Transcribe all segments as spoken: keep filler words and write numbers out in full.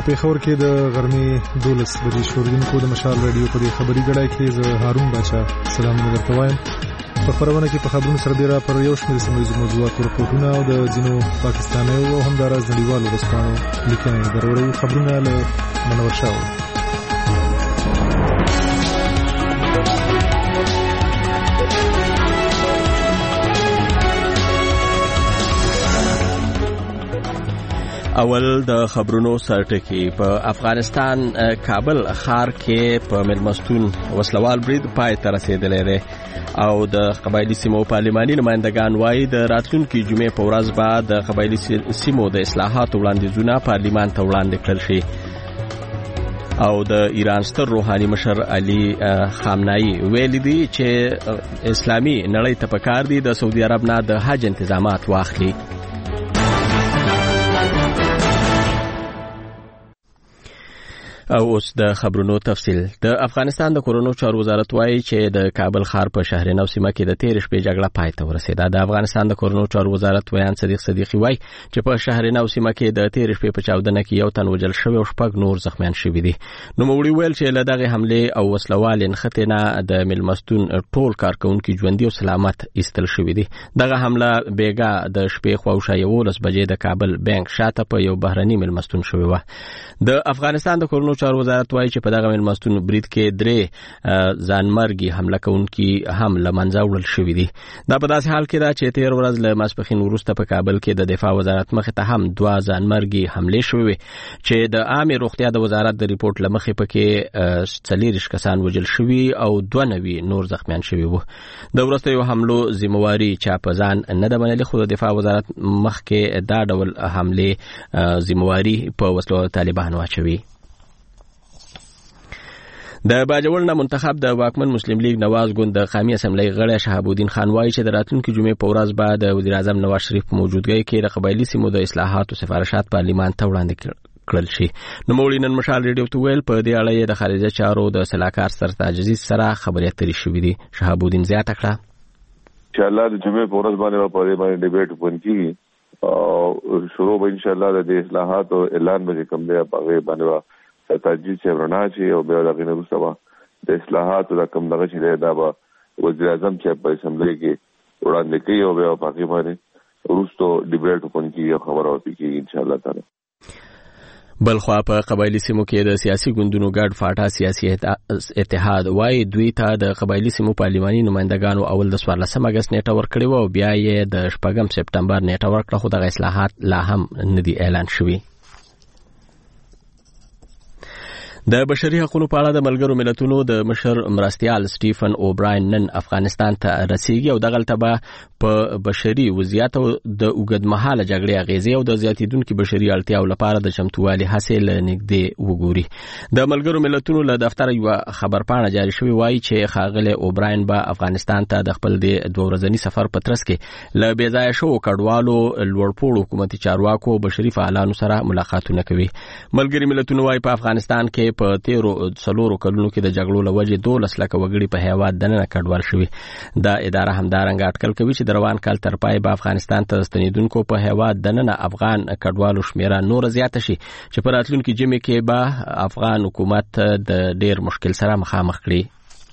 پیښور کې د غرمې دولس بجې شوریدونکو د مشال رادیو په دې خبري ګړای کې زه هارون باچا سلامونه درته وایم. په خبرونه کې په خبرونو سره ډیره پر یو شمېر سیمه موضوعاتو رپورټونه او د ځینو پاکستانیو او همداراز نړیوالو ورځپاڼو لیکنې درولو. خبرونه له منور شاه. اول د خبرونو سرټکی. په افغانستان کابل ښار کې په ملمستون وسلوال برید پای ته رسیدلی دی او د قبایلی سیمو پارلماني نمائندگان وایي د راتلونکي جمعې په ورځ به د قبایلی سیمو د اصلاحاتو وړاندیزونه پارلمان ته وړاندې کړل شي. او د ایران ستر روحاني مشر علي خامنه‌ای ویلي دی چې اسلامي نړۍ ته پکار دی د سعودي عرب نه د حج انتظامات واخلي. او اوس د خبرونو تفصیل. د افغانستان د کورونو چارو وزارت وایي چې د کابل ښار په شهر نو سیمه کې د تیر شپې جګړه پای ته ورسېده. د افغانستان د کورونو چارو وزارت ویان صدیق صدیقی وایي چې په شهر نو سیمه کې د تیر شپې په چاودنه کې یو تن وژل شوی او شپږ نور زخمیان شوي دي. نو موړي ویل چې له دغه حمله او وسلوال نښتنه د ملمستون ټول کارکونکو ژوندۍ او سلامت ایستل شوي دي. دغه حمله بیګا د شپې خواوشا یولس بجې د کابل بانک شاته په یو بهرني ملمستون شوی و. د افغانستان د کورونو چارو وزارت وایي چې په دغه ملمستون برید کې درې ځانمرګي حمله کوونکي هم له منځه وړل شوي دي. دا په داسې حال کې ده چې تیر ورځ له ماسپښین وروسته په کابل کې د دفاع وزارت مخې ته هم دوه ځانمرګي حملې شوې وې چې د عامه روغتیا د وزارت د ریپورت له مخې پکې څلېرویشت کسان وژل شوي او دوه نوي نور زخمیان شوي وو. د وروستیو حملو ذمہواري چا په ځان نه ده منلې، خو د دفاع وزارت مخکې دا ډول حملې ذمہواري په وسلو طالبانو اچوي. د باجوړ نه منتخب د واکمن مسلم لیگ نواز ګوند د قومي اسمبلی غړی شهاب الدین خان وایي چې د راتلونکي جمعې په ورځ به د وزیر اعظم نواز شریف په موجودګۍ کې د قبایلی سیمو د اصلاحاتو سفارشات پارلمان ته وړاندې کړل شي. نو موږ نن مشال ریډیو ته ویل په دې اړه د خارجه چارو د سلاکار سرتاج عزیز سره خبرې اترې شوې دي. شهاب الدین زیاته کړه ان شاء الله د جمعې په ورځ باندې په دې باندې ډیبیټ وکړي او شروع به ان شاء الله د اصلاحاتو اعلان به کوم دی په باندې تاجی چې ورنا چې او بیا دغه نه وسوه د اصلاحاتو د کوم دغه چې دا به وزیر اعظم چې په اسمبلی کې وړاندې کوي او بیا په هغه باندې وروسته ډیبیټ وکړي او خبره وکړي ان شاء الله تعالی. بلخوا په قبایلی سیمو کې د سیاسي ګوندونو ګډ فاټا سیاسي اتحاد وایي دوی ته د قبایلی سیمو پارلماني نمائندګانو اول د څوارلسم اګست نیټه ورکړې و او بیا یې د شپږم سپټمبر نیټه ورکړه، خو دغه اصلاحات لا هم نه دي اعلان شوي. د بشري حقوقو په اړه د ملګرو ملتونو د مشر مرستيال سټیفن اوبراین نن افغانستان ته رسیږي او دغه تبه په بشري وضعیت او د اوږدمهاله جګړې اغیزې او د زیاتیدونکو بشري اړتیاو لپاره د چمتووالي حاصل نږدې وګوري. د ملګرو ملتونو له دفتر یو خبرپاڼه جاری شوی وایي چې ښاغلی اوبراین به افغانستان ته د خپل د دوه ورځني سفر په ترڅ کې له بې ځایه شوو کډوالو، لوړپوړو حکومتي چارواکو او بشري فعالانو سره ملاقاتونه کوي. ملګري ملتونو وایي په افغانستان کې په تیرو څلورو کلونو کې د جګړو له وجې دولس لکه وګړي په هیواد دننه کډوال شوي. دا اداره همدارنګه اټکل کوي چې د روان کال تر پای به افغانستان ته ستنیدونکو په هیواد دننه افغان کډوالو شمیره نور زیاته شي چې په راتلونکي جمعې کې به افغان حکومت د ډیر مشکل سره مخامخ کړي.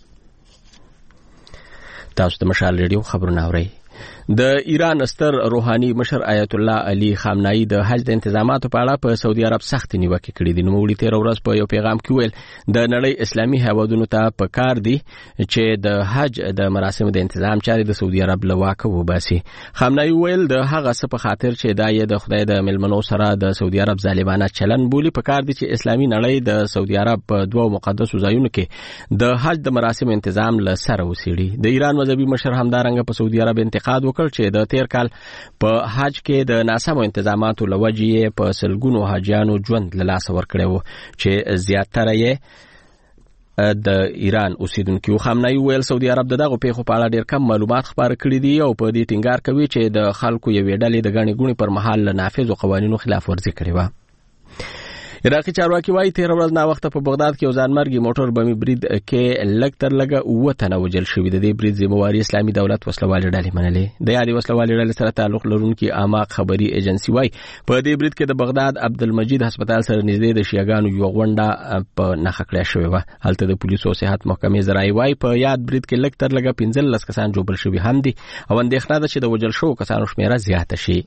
تاسو د مشال ریډیو خبرونه اورئ. د ایران ستر روحاني مشر آیت الله علي خامنه‌ای د حج د انتظاماتو په اړه په سعودي عرب سخت نیوکه کړې دي. نو موږ تیر ورځ په یو پیغام کې ویل د نړۍ اسلامي هیوادونو ته پکار دي چې د حج د مراسمو د تنظیم چاري د سعودي عرب له واکه وباسي. خامنه‌ای ویل د هغه څه په خاطر چې دا یې د خدای د ملمنو سره د سعودي عرب ظالمانه چلن بولی پکار دي چې اسلامي نړۍ د سعودي عرب په دوه مقدسو ځایونو کې د حج د مراسمو تنظیم له سره وسیړي. د ایران مذهبي مشر همدارنګه په سعودي عرب انتقاد وکړ چې د تیر کال په حج کې د ناسمو انتظاماتو لوجې په سلګونو حاجیانو ژوند له لاسه ورکړی وو چې زیاتره یې د ایران اوسیدونکو. خامنه‌ای ویل سعودي عرب دغه پیښو په اړه ډیر کم معلومات خبر کړي دي او په دې ټینګار کوي چې د خلکو یوې ډلې د غني ګونی پر مهال نافذ قوانینو خلاف ورزي کړې و. عراقي چارواکي وايي تیر ورځ نا وخت په بغداد کې ځانمرګي موټر بمي برید کې لګ تر لګه وته نه وجل شوې د دې برید ذمہواری اسلامي دولت وسلوالې ډلې منلې د یادي وسلوالې ډلې سره تعلق لرونکي اعماق خبري ایجنسی وايي په دې برید کې د بغداد عبدالمجید هسپتال سره نږدې د شیعاګانو یو غونډه په نخښه کړې شوې و هلته د پولیسو صحت محکمې ذرایع وايي په یاد برید کې لګ تر لګه پنځه لس کسان جوړ شوي هم دي او اندېښنه ده چې د وجل شو کسانو شمیره زیاته شي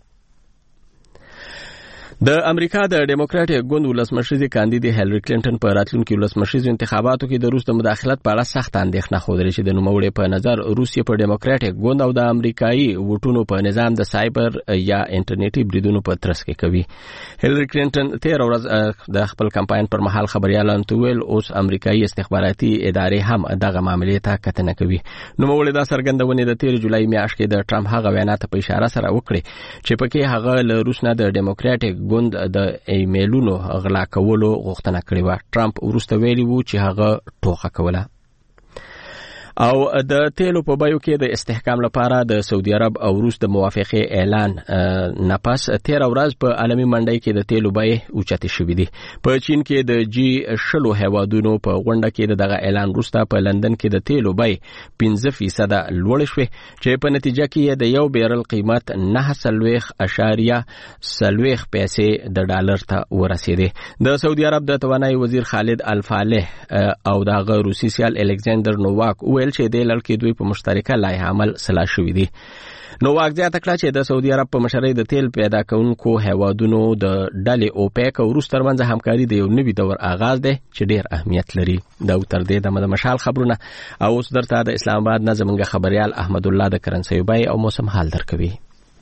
د امریکا د ډیموکراټیک ګوند ولسمشر کاندید هیلری کلینټن په راتلونکي ولسمشر انتخاباتو کې د روس د مداخلت په اړه سخت اندېښنه خوده چې د نوموړي په نظر روسیه په ډیموکراټیک ګوند او د امریکایي ووټونو په نظام د سایبر یا انټرنیټي بریدونو په ترڅ کې کوي هیلری کلینټن تیر ورځ د خپل کمپاین پر مهال خبريالانو ته ویل اوس امریکایي استخباراتي ادارې هم دغه معاملې ته کتنه کوي نوموړي دا څرګندونه د تیر جولای میاشت کې د ټرمپ هغه وینا ته په اشاره سره وکړه چې پکې هغه له روس نه د ډیموکراټیک ګوند د ایمیلونو غلا کولو غوښتنه کړې و ټرمپ ورسته ویلي وو چې هغه ټوخه کوله او د تیلو په بایو کې د استحکام لپاره د سعودي عرب او روس د موافقه اعلان نه پس تیر ورځ په عالمي منډي کې د تیلو بای اوچته شوې دي په چین کې د جی شلو هوادونو په غونډه کې دغه اعلان وروسته په لندن کې د تیلو بای پنځه فیصد لوړ شو چې په نتیجه کې د یو بیرل قیمت نه سلويخ اشاریه سلويخ پیسې د ډالر ته ورسېده د سعودي عرب د توانایي وزیر خالد الفالح او د روسي سیال الکساندر نوواک ویل چې د لړکې دوی په مشترکه لایحه عمل سلا شوې دي نو واګزیات کړه چې د سعودي عرب په مشرۍ د تیل پیدا کونکو هوادونو د ډلې اوپیک او روس ترمنځ همکاري د یو نوي دور آغاز دی چې ډیر اهمیت لري دا تر دې د مشال خبرونه او اوس درته د اسلام آباد نه زمونږ خبريال احمد الله د کرنسي بای او موسم حال درکوي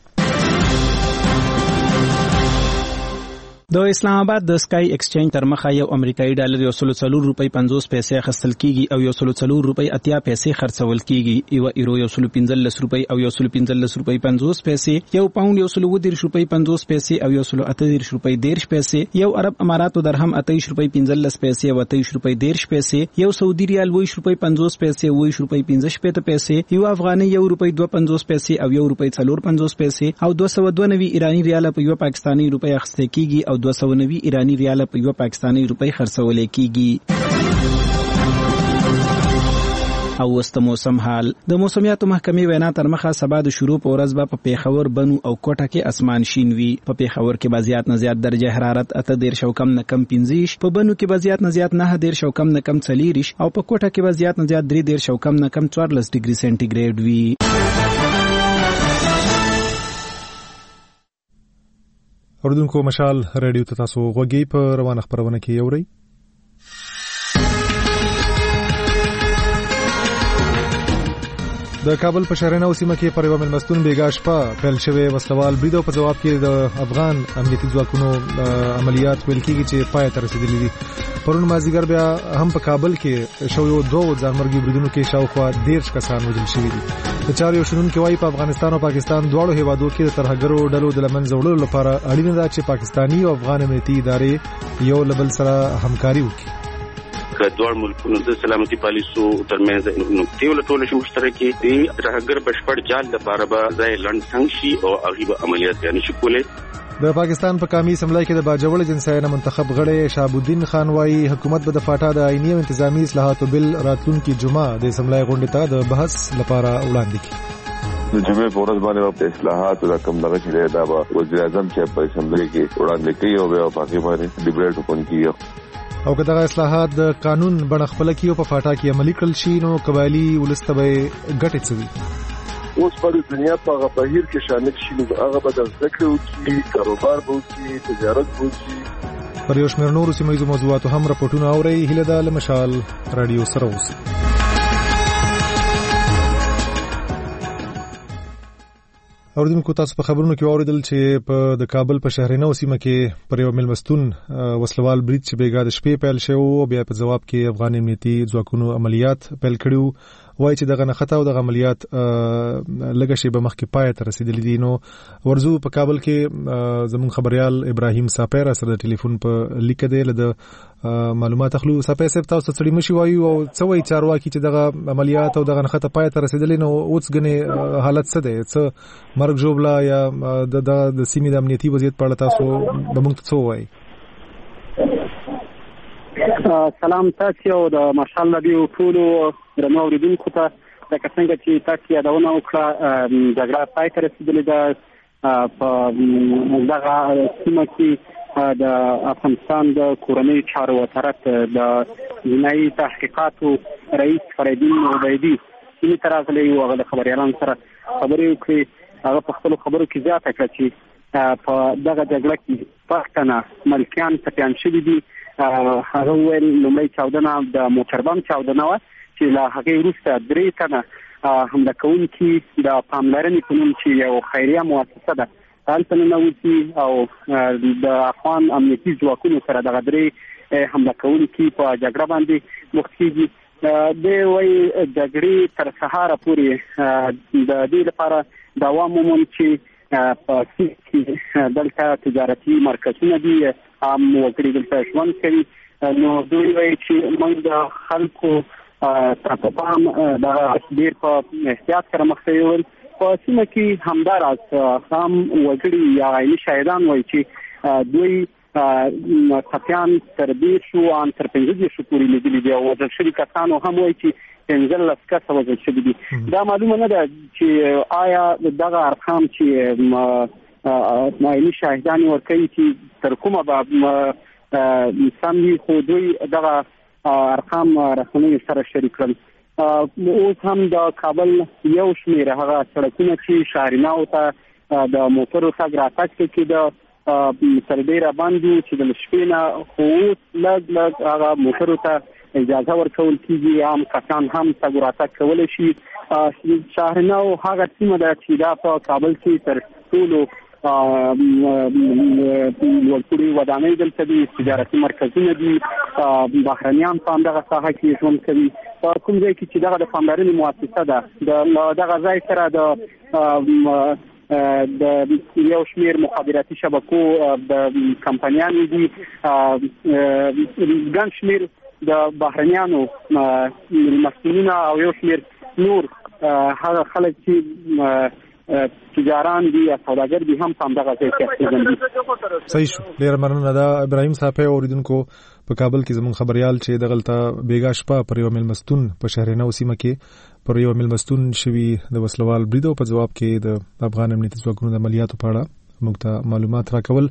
د اسلام آباد د سکای ایکسچینج تر مخه یو امریکایي ډالر یو سل څلور روپۍ پنځوس پیسې خرڅل کیږي او یو سل څلور روپۍ اتیا پیسې خرڅول کیږي یو ایرو یو سل پنځلس روپۍ او یو سل پنځلس روپۍ پنځوس پیسې یو پاوند یو سل ودیرش روپۍ پنځوس پیسې او یو سل اتدیرش روپۍ دیرش پیسې یو عرب اماراتو درهم اتیش روپۍ پنځلس پیسې او اتیش روپۍ دیرش پیسې یو سعودي ریال ویش روپۍ پنځوس پیسې ویش روپۍ پنځه شپږ پیسې یو افغاني یو روپۍ دوه پنځوس پیسې او یو روپۍ څلور پنځوس پیسې او دوه سوه دوه نوي ایرانی ریال په یو پاکستاني روپۍ اخیستل کیږي او دوه سوه نوي ایرانی ریال په یو پاکستاني روپۍ خرڅول کیږي او وست موسم حال د موسمیاتو محکمې وینا تر مخه سبا د شروع په ورځ به په پیښور بنو او کوټه کې اسمان شین وي په پیښور کې به زیات نه زیات درجه حرارت اته ډیر شو کم نه کم پنځه په بنو کې به زیات نه زیات نه ډیر شو کم نه کم څلور او په کوټه کې به زیات نه زیات درې ډیر شو کم نه کم څوارلس ډیګري سنټیګریډ وي اوردونکو مشال رادیو ته تاسو غوږی په روانه خبرونه کې یوري د کابل په شهرنه او سیمه کې پر یو ملمستون بیګا شپه پیل شوی وسلوال برید په جواب کې د افغان امنیتي ځواکونو عملیات ویل کېږي چې پای ته رسیدلي دي پرون مازیګر بیا هم په کابل کې شو یو دوه ځانمرګي بریدونو کې شاوخوا ډیر کسان وژل شوي دي د چارو شنونکو وايي په افغانستان او پاکستان دواړو هیوادو کې د ترهګرو ډلو د لمنځه وړلو لپاره اړینه ده چې پاکستاني او افغان امنیتي ادارې یو لبل سره همکاري وکړي د دوه ملکونو د سلامتي پالیسو ترمنځ نقطې ولټول شي مشترکي دي ترهګر بشپړ جال د لپاره به ځای لند څنګه شي او هغه به عملیات یعنی شي کولای د پاکستان په قومي اسمبلی کې د باجوړ جنسایانه منتخب غړی شهابالدین خان وايي حکومت به د فاټا د آئینی او انتظامی اصلاحاتو بل راتلونکي جمعه د اسمبلی غونډې ته د بحث لپاره وړاندې کړي د جمعې په ورځ باندې په اصلاحاتو د کوم دغه چې دا به وزیر اعظم چې په اسمبلی کې وړاندې کوي او په پاکي باندې ډیبیټ وکړي او که دغه اصلاحات د قانون بڼه خپل کې او په فاټا کې عملي کړل شي نو قبایلی ولستبه ګټه څوي اوس په دنیا په هغه بهیر کې شامل شي نو هغه به د ذکر او کې کاروبار به وکړي تجارت به وکړي پر یو شمېر نورو سیمه ییزو موضوعاتو هم راپورټونه اوري هله د مشال رادیو سره اوسئ اوردونکو تاسو په خبرونو کې اوریدل چې په د کابل په شهرنه او سیمه کې پر یو ملمستون وسلوال برید چې بیګا د شپې پیل شو او بیا په جواب کې افغان امنیتي ځواکونو عملیات پیل کړیو وایي چې دغه نخته او دغه عملیات لږه شی به مخکې پای ته رسیدلې دي نو ورزو په کابل کې زمون خبريال ابراهيم ساپیر سره د ټلیفون په لیکه دی له معلومات اخلو ساپیر صاحب تاسو څړي مشي وایي او څه وایي چارواکي چې دغه عملیات او دغه نخته پای ته رسیدلې نو اوس غني حالت څه دی څه مرګ جوړلا یا د د سیمې د امنیتي وضعیت په اړه تاسو به موږ څه وایي سلام تاسو او د ماشال رادیو ټولو درنو اوریدونکو ته د څنګه چې تاسو یادونه وکړه جګړه پای ته رسیدلې ده په دغه سیمه کې د افغانستان د کورنۍ چارو وزارت د جنایي تحقیقاتو رئیس فریدین عبیدی چې ترازلې یو هغه خبريالان سره خبرې وکړي هغه په خپل خبرو کې زیاته کړه چې په دغه جګړه کې پښتنه ملکیان ټپيان شوي دي. هغه ویل لومړی چاودنه د موټربم چاودنه و چې لا هغه وروسته درې تنه حمله کوونکي د پاملرنې په نوم چې یو خیریه مؤسسه ده هلته ننوځي او د افغان امنیتي ځواکونو سره دغه درې حمله کوونکي په جګړه باندې مخ کېږي. د وی جګړې تر سهار پورې د دې لپاره دوام وموند چې په کې دلته تجارتي مرکزونه دي عام وګړي دلته ژوند کوي. نو دوی وایي چې موږ د خلکو تاسو پام د ډیر په احتیاط سره مخ یول په سیمه کې همداراز هم وګړي یا عیني شاهدان وایي چې دوی ټپيان تر دې شو ان تر پنځه شو پورې لیدلې دي او د شری کسانو هم وایي چې پنځه لس کسه وځل شوي دي. دا معلومه نه ده چې آیا دغه ارقام چې عیني شاهدان ورکوي چې تر کومه به سم وي خو دوی دغه ارقام رسنیو سره شریک کړل. اوس هم د کابل یو شمېر هغه سړکونه چې شهریناو ته د موټرو تګ راتګ کې د سرډیره باندې چې د شپې نه خو لږ لږ هغه موټرو ته اجازه ورکول کېږي عام کسان هم تګ راتګ کولی شي. شهریناو هغه سیمه ده چې دا په کابل کې تر ټولو لوړپوړي ودانۍ دلته دي تجارتي مرکزونه دي بهرنیان په همدغه ساحه کې ژوند کوي. په کوم ځای کې چې دغه د پاملرنې مؤسسه ده د دغه ځای سره د د یو شمیر مخابراتي شبکو د کمپنیانو دي ګڼ شمیر د بهرنیانو مسؤلین او یو شمیر نور هغه خلک چې تجاران دي یا سوداګر دي هم په دغه ځای کې صحیح شو. ډیر مننه دا ابراهیم صاحب اوریدونکو په کابل کې زمون خبريال چې دغلطه بیګا شپه پر یو ملمستون په شهر نو سیمه کې پر یو ملمستون شوی د وسلوال بریدو په جواب کې د افغان امنیتي ځواکونو د عملیاتو په اړه موږ ته معلومات راکول.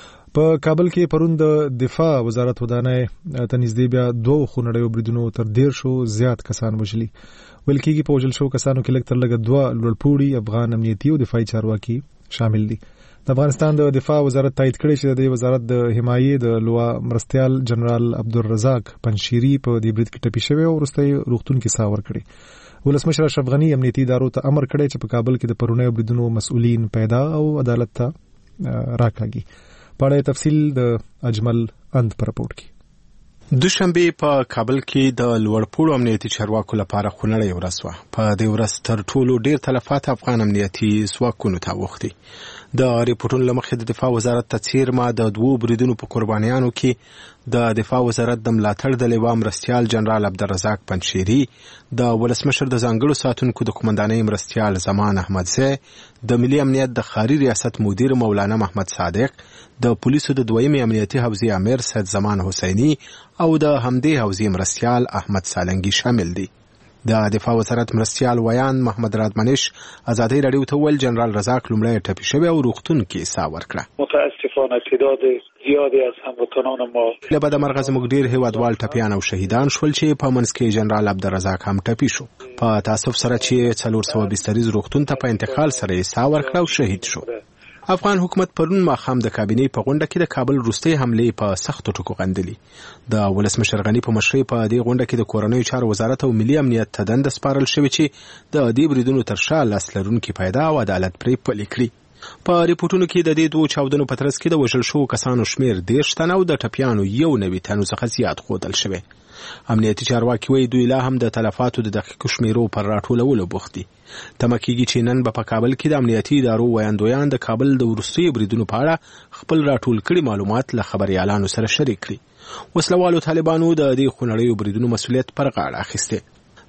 په کابل کې پرون د دفاع وزارت ودانۍ ته نږدې بیا دوه خونړیو بریدونو تر ډیر شو زیات کسان وژلي. ویل کېږي په وژل شو کسانو کې لږ تر لږه دوه لوړپوړي افغان امنیتي او دفاعي چارواکي شامل دي. د افغانستان د دفاع وزارت تایید کړی چې د وزارت د حمایې د لوا مرستيال جنرال عبدالرزاق پنشيري په دې برید کې ټپي شوی او وروسته روغتون کې ساه ورکړي. ولسمشر اشرف غنی امنیتي ادارو ته امر کړی چې په کابل کې د پرونیو بریدونو مسؤلین پیدا او عدالت ته راکاږي. په اړه تفصیل د اجمل اند پر رپورټ کې. دوشنبه په کابل کې د لوړپوړو امنیتي چارواکو لپاره خونړی ورځ وه. په دې ورځ تر ټولو ډیر تلفات افغان امنیتي ځواکونو ته اوښتي. د ریپورتونو لمخې د دفاع وزارت ته څیرمه د دوو بریدونو په قربانیانو کې د دفاع وزارت د ملاتړ د لوا مرستيال جنرال عبدالرزاق پنشيري، د ولسمشر د ځانګړو ساتونکو د قومندانۍ مرستيال زمان احمدزی، د ملي امنیت د ښاري ریاست مدیر مولانا محمد صادق، د پولیسو د دویمې امنیتي حوزې امیر سید زمان حسیني او د همدې حوزې مرستيال احمد سالنګي شامل دي. د دفاع وزارت مرستيال ویان محمد رادمنش ازادي رادیو ته ول جنرال رزاق لومړی ټپي شوی او روغتون کې ساه ورکړه. متاسفانه تعداد زیادی از هموطنان ما له بده مرغه زموږ ډیر هیوادوال ټپیان او شهیدان شول چې په منځ کې جنرال عبدالرزاق هم ټپي شو. په تاسف سره چې څلور سوه بستریز روغتون ته په انتقال سره یې ساه ورکړه او شهید شو. افغان حکومت پرون ماخام د کابینې په غونډه کې د کابل وروستۍ حملې په سختو ټکو غندلي. د ولسمشر غنی په مشرۍ په دې غونډه کې د کورنیو چارو وزارت او ملي امنیت ته دنده سپارل شوې چې د دې بریدونو تر شا لاس لرونکي پیدا او عدالت پرې پلي کړي. په ریپورتونو کې د دې دوه چاودنو په ترڅ کې د وژل شوو کسانو شمیر دېرش تنه او د ټپیانو یو نوي تنو څخه زیات ښودل شوی. امنیتي چارواکي وایي دوی لا هم د تلفاتو د دقیقو شمیرو پر راټولولو بوخت دي. تمه کېږي چې نن به په کابل کې د امنیتي ادارو ویاندویان د کابل د وروستیو بریدونو په اړه خپل راټول کړي معلومات له خبريالانو سره شریک کړي. وسلوالو طالبانو د دې خونړیو بریدونو مسؤلیت پر غاړه اخیسته.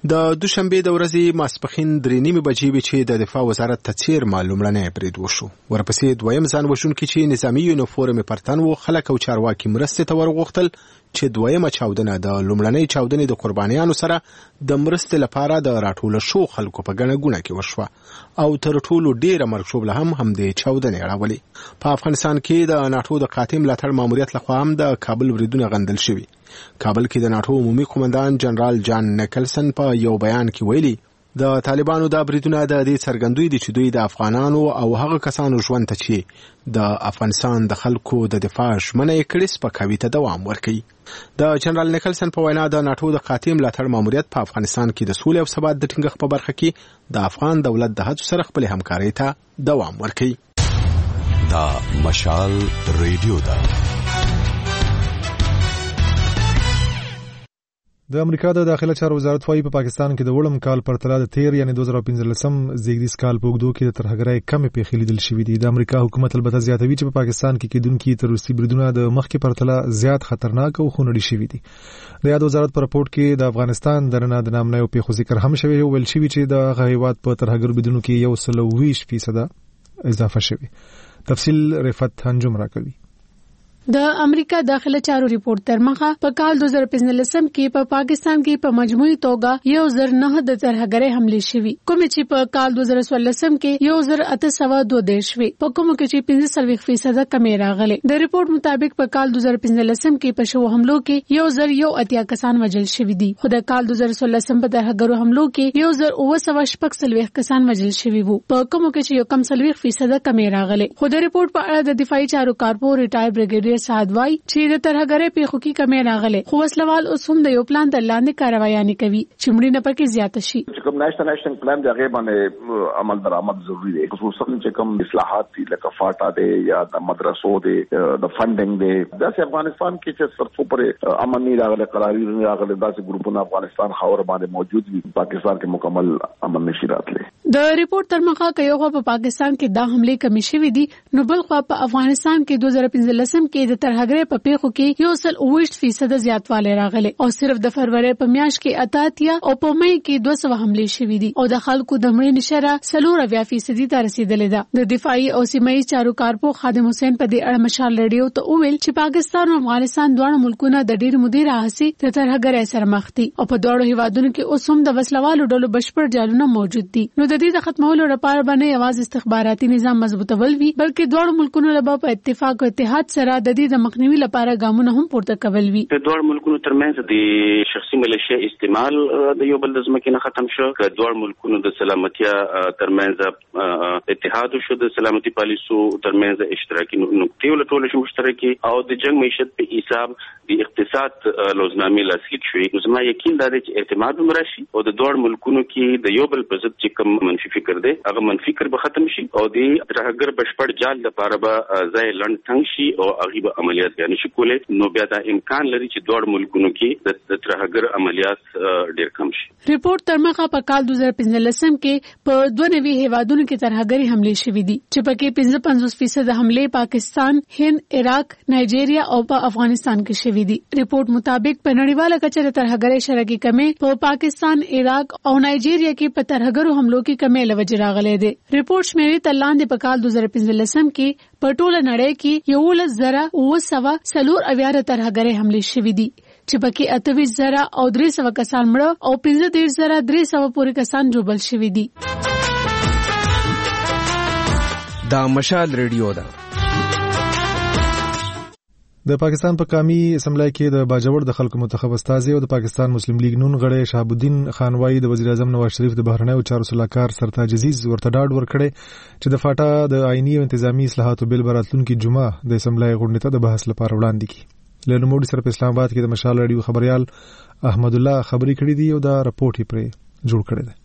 د دوشنبه د ورځې ماسپخین درې نیمه بجې چې د دفاع وزارت ته چیر معلومړنه برید وشو. ورپسې دویم ځان وشونکي چې نظامی یونیفورم پرتن و خلک او چارواکي مرستې ته ورغوښتل چې دویمه چاودنه د لومړنۍ چاودنې د قربانیانو سره د مرستې لپاره د راټول شو خلکو په ګڼه ګوڼه کې وشوه او تر ټولو ډیره مرګ شوبله هم همدې چاودنې اړولې. په افغانستان کې د ناټو د قاطع ملاتړ ماموریت لخوا هم د کابل بریدونه غندل شوي. کابل کې د ناټو عمومي قومندان جنرال جان نیکلسن په یو بیان کې ویلي د طالبانو د بریدونه د دې څرګندوي دي چې دوی د افغانانو او هغه کسانو ژوند ته چې د افغانستان د خلکو د دفاع ژمنه یې کړې سپکاوي ته دوام ورکوي. د جنرال نیکلسن په وینا د ناټو د قاطع ملاتړ ماموریت په افغانستان کې د سولې او ثبات د ټینګښت په برخه کې د افغان دولت د هڅو سره خپل همکاري ته دوام ورکوي. دا مشال ریډیو ده. د امریکا د داخله چارو وزارت وايي په پاکستان کې د وړم کال پرتله د تیر یعنی دوه زره پنځلسم زیږدیز کال په اوږدو کې د ترهګرۍ کمې پیښې لیدل شوې دي. د امریکا حکومت البته زیاتوي چې په پاکستان کې کېدونکي تروریستي بریدونه د مخکې پرتله زیات خطرناک او خونړي شوي دي. د یاد وزارت په راپورټ کې د افغانستان درنه د نامنیو پیښو ذکر هم شوی او ویل شوی چې د هغه هیواد په ترهګر بریدونو کې یو سل او ویشت فیصد اضافه شوی. تفصیل رفعت هنجم راکوي. د امریکا داخله چارو ریپورت تر مخه په کال دوه زره پنځلسم کې په پا پاکستان کې په مجموعي توګه یو زر نه د ترهګرۍ حملې شوي، کوم چې په کال دوه زره څوارلسم کې یو زر اته سوه دوه دېرش شوي، په کوم کې چې پنځه څلوېښت فیصده کمې راغلې. د ریپورت مطابق په کال دوه زره پنځلسم کې په شوو حملو کې یو زر یو اتیا کسان وژل شوي دي، خو د کال دوه زره څوارلسم په ترهګرو حملو کې یو زر اوه سوه شپږ څلوېښت کسان وژل شوي وو، په کوم کې چې یو کم څلوېښت فیصده کمې راغلې. خو د ریپورت په اړه د دفاعي چارو کارپور ریټایر بریګیډیر سعد وای چې د ترهګرۍ پیښو کې کمې راغلې، خو وسلوال اوس هم د یو پلان تر لاندې کاروایانې کوي چې مړینه پکې زیاته شي. چې کوم نېشنل نېشنل پلان دی هغه باندې عمل درآمد ضروری دی، خصوصا چې کوم اصلاحات دي لکه فاټا دی یا د مدرسو دی د فندینګ دی. داسې افغانستان کې چې صرف پر امن نه راغله قراری نه راغله، داسې ګروپونه افغانستان خاور باندې موجود وي، پاکستان کې مکمل امن نشي راتلی. د ریپورت تر مخه کې یو په پاکستان کې دا حمله کمی شوې دي، نو بل خو په افغانستان کې دوه زره پنځلسم کې د ترهګرۍ په پیښو کې یو سل اوویشت فیصد زیاتوالی راغلی او صرف د فروری په میاشت کې اتاتیا او په مې کې دوه سوه حملې شوې دي او د خلکو د مړینې نشره څلور اویا فیصد ته رسیدلې ده. د دفاعي او سیمایي چارو کارپو خادم حسین په دې اړه مشال ریډیو ته وویل چې پاکستان او افغانستان دواړه ملکونه د ډېر مودې راهیسې د ترهګرۍ سره مخ دي او په دواړو هیوادونو کې اوس هم د وسلوالو ډلو بشپړ جالونه موجود دي. نو د دې د ختمولو لپاره باندې یوازې استخباراتي نظام مضبوطول وي، بلکې دواړو ملکونو له په اتفاق او اتحاد سره د دې د مخنیوي لپاره ګامونه هم پورته کول وي. د دوه ملکونو ترمنځ د شخصي ملیشیا استعمال د یو بل د ځمکې نه ختم شو، د دوه ملکونو د سلامتیا ترمنځ اتحاد شو، د سلامتي پالیسو ترمنځ اشتراکي نقطې ولټول شو مشترکي او د جنگ معیشت په حساب د اقتصاد لوزنامې لاسلیک شوې. نو زما یقین دا دی چې اعتماد هم راشي او د دوه ملکونو کې د یو بل په ضد چې کوم منفي فکر دی هغه منفي فکر به ختم شي او د ترهګر بشپړ جال لپاره به ځای لنډ تنګ شي او هغه به عملیات بیان شي کولای. نو بیا دا امکان لري چې دوه ملکونو کې د ترهګر عملیات ډېر کم شي. ریپورت تر مخه په کال دوه زره پنځلسم کې په دوه نوي هیوادونو کې ترهګري حملې شوې دي چې پکې پنځه پنځوس فیصد حملې پاکستان، هند، عراق، نایجیریا او په افغانستان کې شوې دي. ریپورت مطابق په نړیواله کچه د ترهګرۍ شرکې کمې په پاکستان، عراق او نایجیریا کې په ترهګرو حملو کې کمې لوجه راغلې ده. ریپورت شمیرې تر لاندې په کال دوه زره پنځلسم کې په ټوله نړۍ کې یولس زره اوه سوه څلور اویا ترهګرۍ حملې شوې دي چې پکې اته ویشت زره او درې سوه کسان مړه او پنځه دېرش زره درې سوه پورې کسان ژوبل شوي دي. دا مشال ریډیو ده. د پاکستان په قومي اسمبلی کې د باجوړ د خلکو منتخب استازي او د پاکستان مسلم لیگ نون غړی شهاب الدین خان وايي د وزیر اعظم نواز شریف د بهرنیو چارو سلاکار سرتاج عزیز ورته ډاډ ورکړي چې د فاټا د آئینی او انتظامی اصلاحاتو بل براتلونکي جمعه د اسمبلی غونډې ته د بحث لپاره وړاندې کړي. له نوموړي سره په اسلام آباد کې د مشال ریډیو خبريال احمد الله خبري کړې دي او دا راپورټ یې پرې جوړ کړی دی.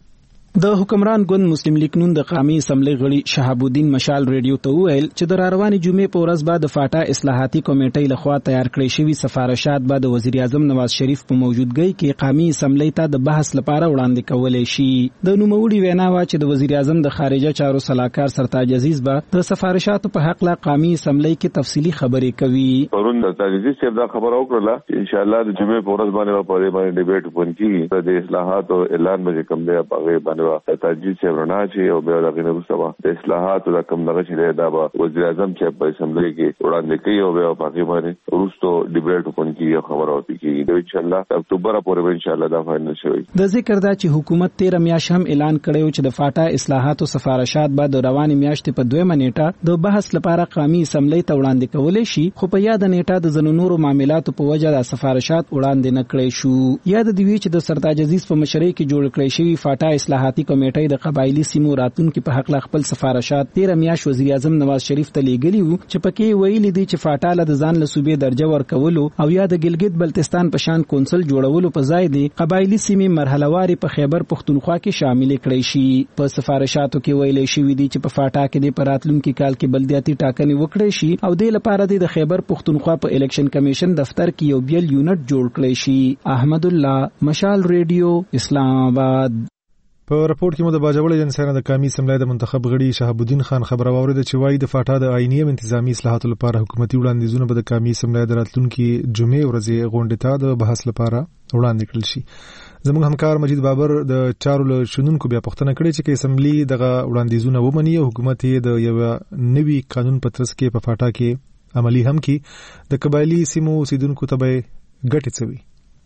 د حکمران ګوند مسلم لیگ نون د قومي اسمبلی غړي شهاب الدین مشال ریډیو ته وویل چې د رارواني جمعې په ورځ بعد د فاټا اصلاحاتي کمیټې لخوا تیار کړی شوی سفارشات بعد د وزیر اعظم نواز شریف په موجودګۍ کې قومي اسمبلی ته د بحث لپاره وړاندې کولای شي. د نوموړي وینا وا چې د وزیر اعظم د خارجه چارو صلاحکار سرتاج عزیز به د سفارشاتو په حق لا قومي اسمبلی کې تفصیلی خبرې کوي. پرون سرتاج عزیز چې دا خبر اوکړه ان شاء الله د جمعې په ورځ باندې په دې باندې ډیبیټ وکړي د اصلاحات او اعلان به کوم دی په هغه باندې سرتاج چې ورنا چې او بیا د غنو سبا د اصلاحاتو د کوم دغه چې دا به وزیر اعظم چې په اسمبلی کې وړاندې کوي او بیا په هغه باندې ورستو ډیبیټ وکړي خبر او کیږي ان شاء الله اکتوبر پورې ان شاء الله دا فائنل شوی. د ذکر دا چې حکومت تیره میاشت هم اعلان کړی چې د فاټا اصلاحاتو سفارشات بعد رواني میاشتې په دویمه نیټه د بحث لپاره قومي اسمبلی ته وړاندې کولای شي خو په یاد نیټه د زنو نورو معاملاتو په وجه د سفارشات وړاندې نه کړی شو. یاد دی چې د سرتاج عزیز په مشرۍ کې جوړ کړی شوی فاټا اصلاحاتي کمیټې د قبایلی سیمو راتلونکو په حق خپل سفارشات تیره میاشت وزیر اعظم نواز شریف ته لیږلي وو چې پکې ویلي دي چې فاټا له ځان له صوبې درجه ورکولو او یا د ګلګت بلتستان په شان کونسل جوړولو په ځای دی قبایلی سیمې مرحلهواري په خیبر پختونخوا کې شامل کړي شي. په سفارشاتو کې ویلي شوی دي چې په فاټا کې د پراتلونکو کال کې بلدیاتي ټاکنې وکړي شي او د لپاره د خیبر پختونخوا په الیکشن کمیشن دفتر کې یو بیل یونټ جوړ کړي شي. احمد الله مشال ریډیو اسلام آباد. په راپور کې مو د باجوړ جنسانه د قومي اسمبلی د منتخب غړي شهاب الدین خان خبر واورید چې وايي د فاټا د آئینی انتظامی اصلاحاتو لپاره حکومتي وړاندیزونه به د قومي اسمبلی د راتلونکو جمعې ورځې غونډې ته د بحث لپاره وړاندې کړل شي. زموږ همکار مجید بابر د چارو له شنونکو بیا پوښتنه کړې چې اسمبلی دغه وړاندیزونه ومني او حکومت یې د یو نوي قانون په ترڅ کې په فاټا کې عملی هم کی د قبایلی سیمو اوسیدونکو ته به ګټه څوي.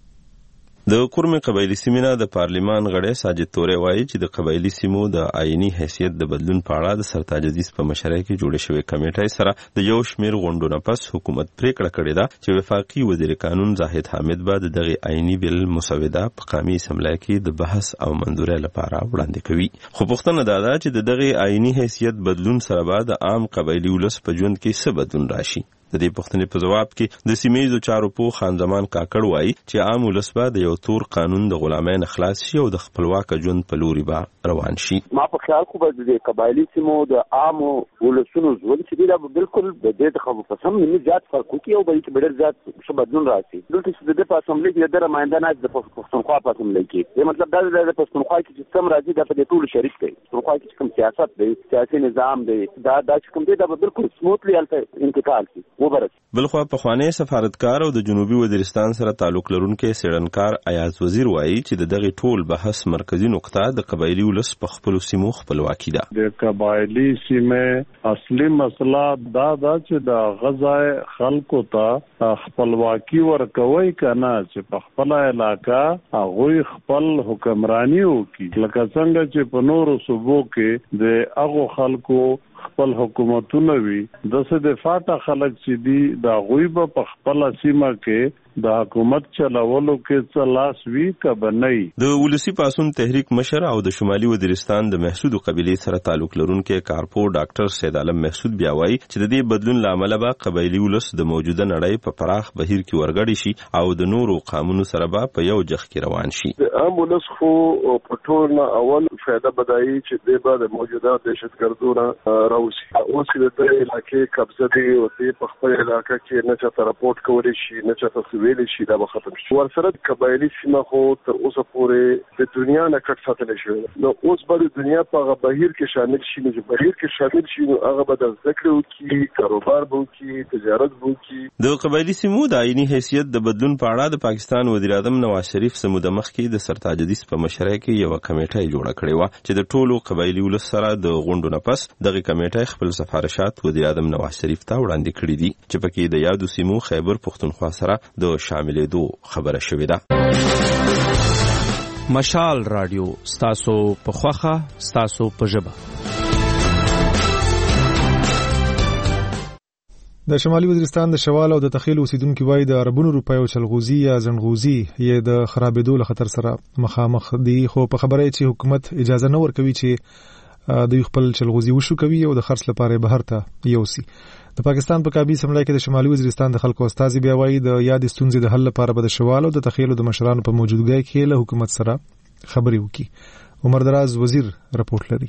د کورمې قبایلی سیمینه د پارلیمان غړی ساجد تورې وایي چې د قبایلی سیمو د آئینی حیثیت د بدلون په اړه د سرتاج عزیز په مشرۍ کې جوړه شوې کمیټې سره د یو شمېر غونډو نه پس حکومت پریکړه کړې ده چې وفاقي وزیر قانون زاهد حامد به د دغه آئینی بل مسوده په قومي اسمبلی کې د بحث او منظورۍ لپاره وړاندې کوي. خو پوښتنه دا ده چې د دغه آئینی حیثیت بدلون سره به د عام قبایلی ولس په ژوند کې څه بدلون راشي. د دې پوښتنې په جواب کې د سیمه‌ییزو چارو پوه خان زمان کاکړ وایي چې عام ولس به د یو تور قانون د غلامۍ نه خلاص شي او د خپلواک ژوند په لوري به روان شي. ما په خیال خو به د قبایلی سیمو د عام ولسونو ژوند چې دی دا بالکل د دې څخه په سم نه زیات فرق کوي او بلکې ډېر زیات څه بدلون راځي. دلته چې د اسمبلی کې د رماینده نه د پښتونخوا په اسمبلی کې دا مطلب دا د پښتونخوا کې چې سم راځي د په ټول شریک دی. پښتونخوا کې کوم سیاست دی سیاسي نظام دی دا دا چې کوم دی دا بالکل سموتلی الته انتقال شي وبرس. بلخوا پخوانی سفارتکار او د جنوبي وزیرستان سره تعلق لرونکي سیړنکار ایاز وزیر وایي چې د دغه ټول بحث مرکزی نقطه د قبایلی ولس په خپل سیمو خپلواکي ده. د قبایلی سیمه اصلي مسله دا ده چې د غزای خلکو ته خپلواکي ورکوي کنه چې په خپل علاقہ هغه خپل حکمرانی وکړي لکه څنګه چې په نورو صوبو کې د هغه خلکو خپل حکومتونه وي د څه د فاټا خلک چې دي دا غویبه په خپل سیمه کې د حکومت چلولو کې څه لاس وی کبنۍ. د ولسی پاسون تحریک مشر او د شمالي وزیرستان د محسود قبیله سره تعلق لرونکي کارپو ډاکټر سید عالم محسود بیا وایي چې د دې بدلون لامل به قبایلی ولس د موجوده نړۍ په پراخ بهیر کې ورګړي شي او د نورو قانونو سره به په یو ځخ کې روان شي. عام ولس خو په ټول اول فائدہ بدایي چې د بعد موجوده دهشتګردونه راوسی اوس د دې علاقې قبضه دی او په خپل علاقې کې نه چا رپورټ کولی شي نه چا ویل شي دا به ختم شي. ورسره قبایلی سیمه خو تر اوسه پورې د دنیا نه کټ ساتل شي. نو اوس به د دنیا په بهیر کې شامل شي. نو بهیر کې شامل شي نو هغه به د ذکر او کی کاروبار بو کی تجارت بو کی. د قبایلی سیمو د آئینی حیثیت د بدلون په اړه د پاکستان وزیر اعظم نواز شریف سمو د مخ کې د سرتاج عزیز په مشرۍ کې یو کمیټه جوړه کړې و چې د ټولو قبایلی ولس سره د غونډو نه پس دغه کمیټه خپل سفارشات وزیر اعظم نواز شریف ته وړاندې کړې دي چې پکې د یادو سیمو خیبر پختونخوا سره د شاملې دو خبره شوې ده. مشال رادیو ستاسو په خوخه ستاسو په ژبه. د شمالي وزیرستان د شوال او د تخیل اوسیدونکو وای د عربونو روپیو چلغوزي یا زنغوزي یې د خرابېدو له خطر سره مخامخ دي خو په خبره چې حکومت اجازه نه ورکوي چې د خپل چلغوزي وشو کوي او د خرڅ لپاره بهر ته یوسي. د پاکستان په قابل سملای کې د شمالي وزیرستان د خلکو استازي بیا وایي د یاد ستونزې د حل لپاره به د شوال او د تخیل د مشرانو په موجودګۍ کې له حکومت سره خبرې وکړي. عمر دراز وزیر رپورټ لري.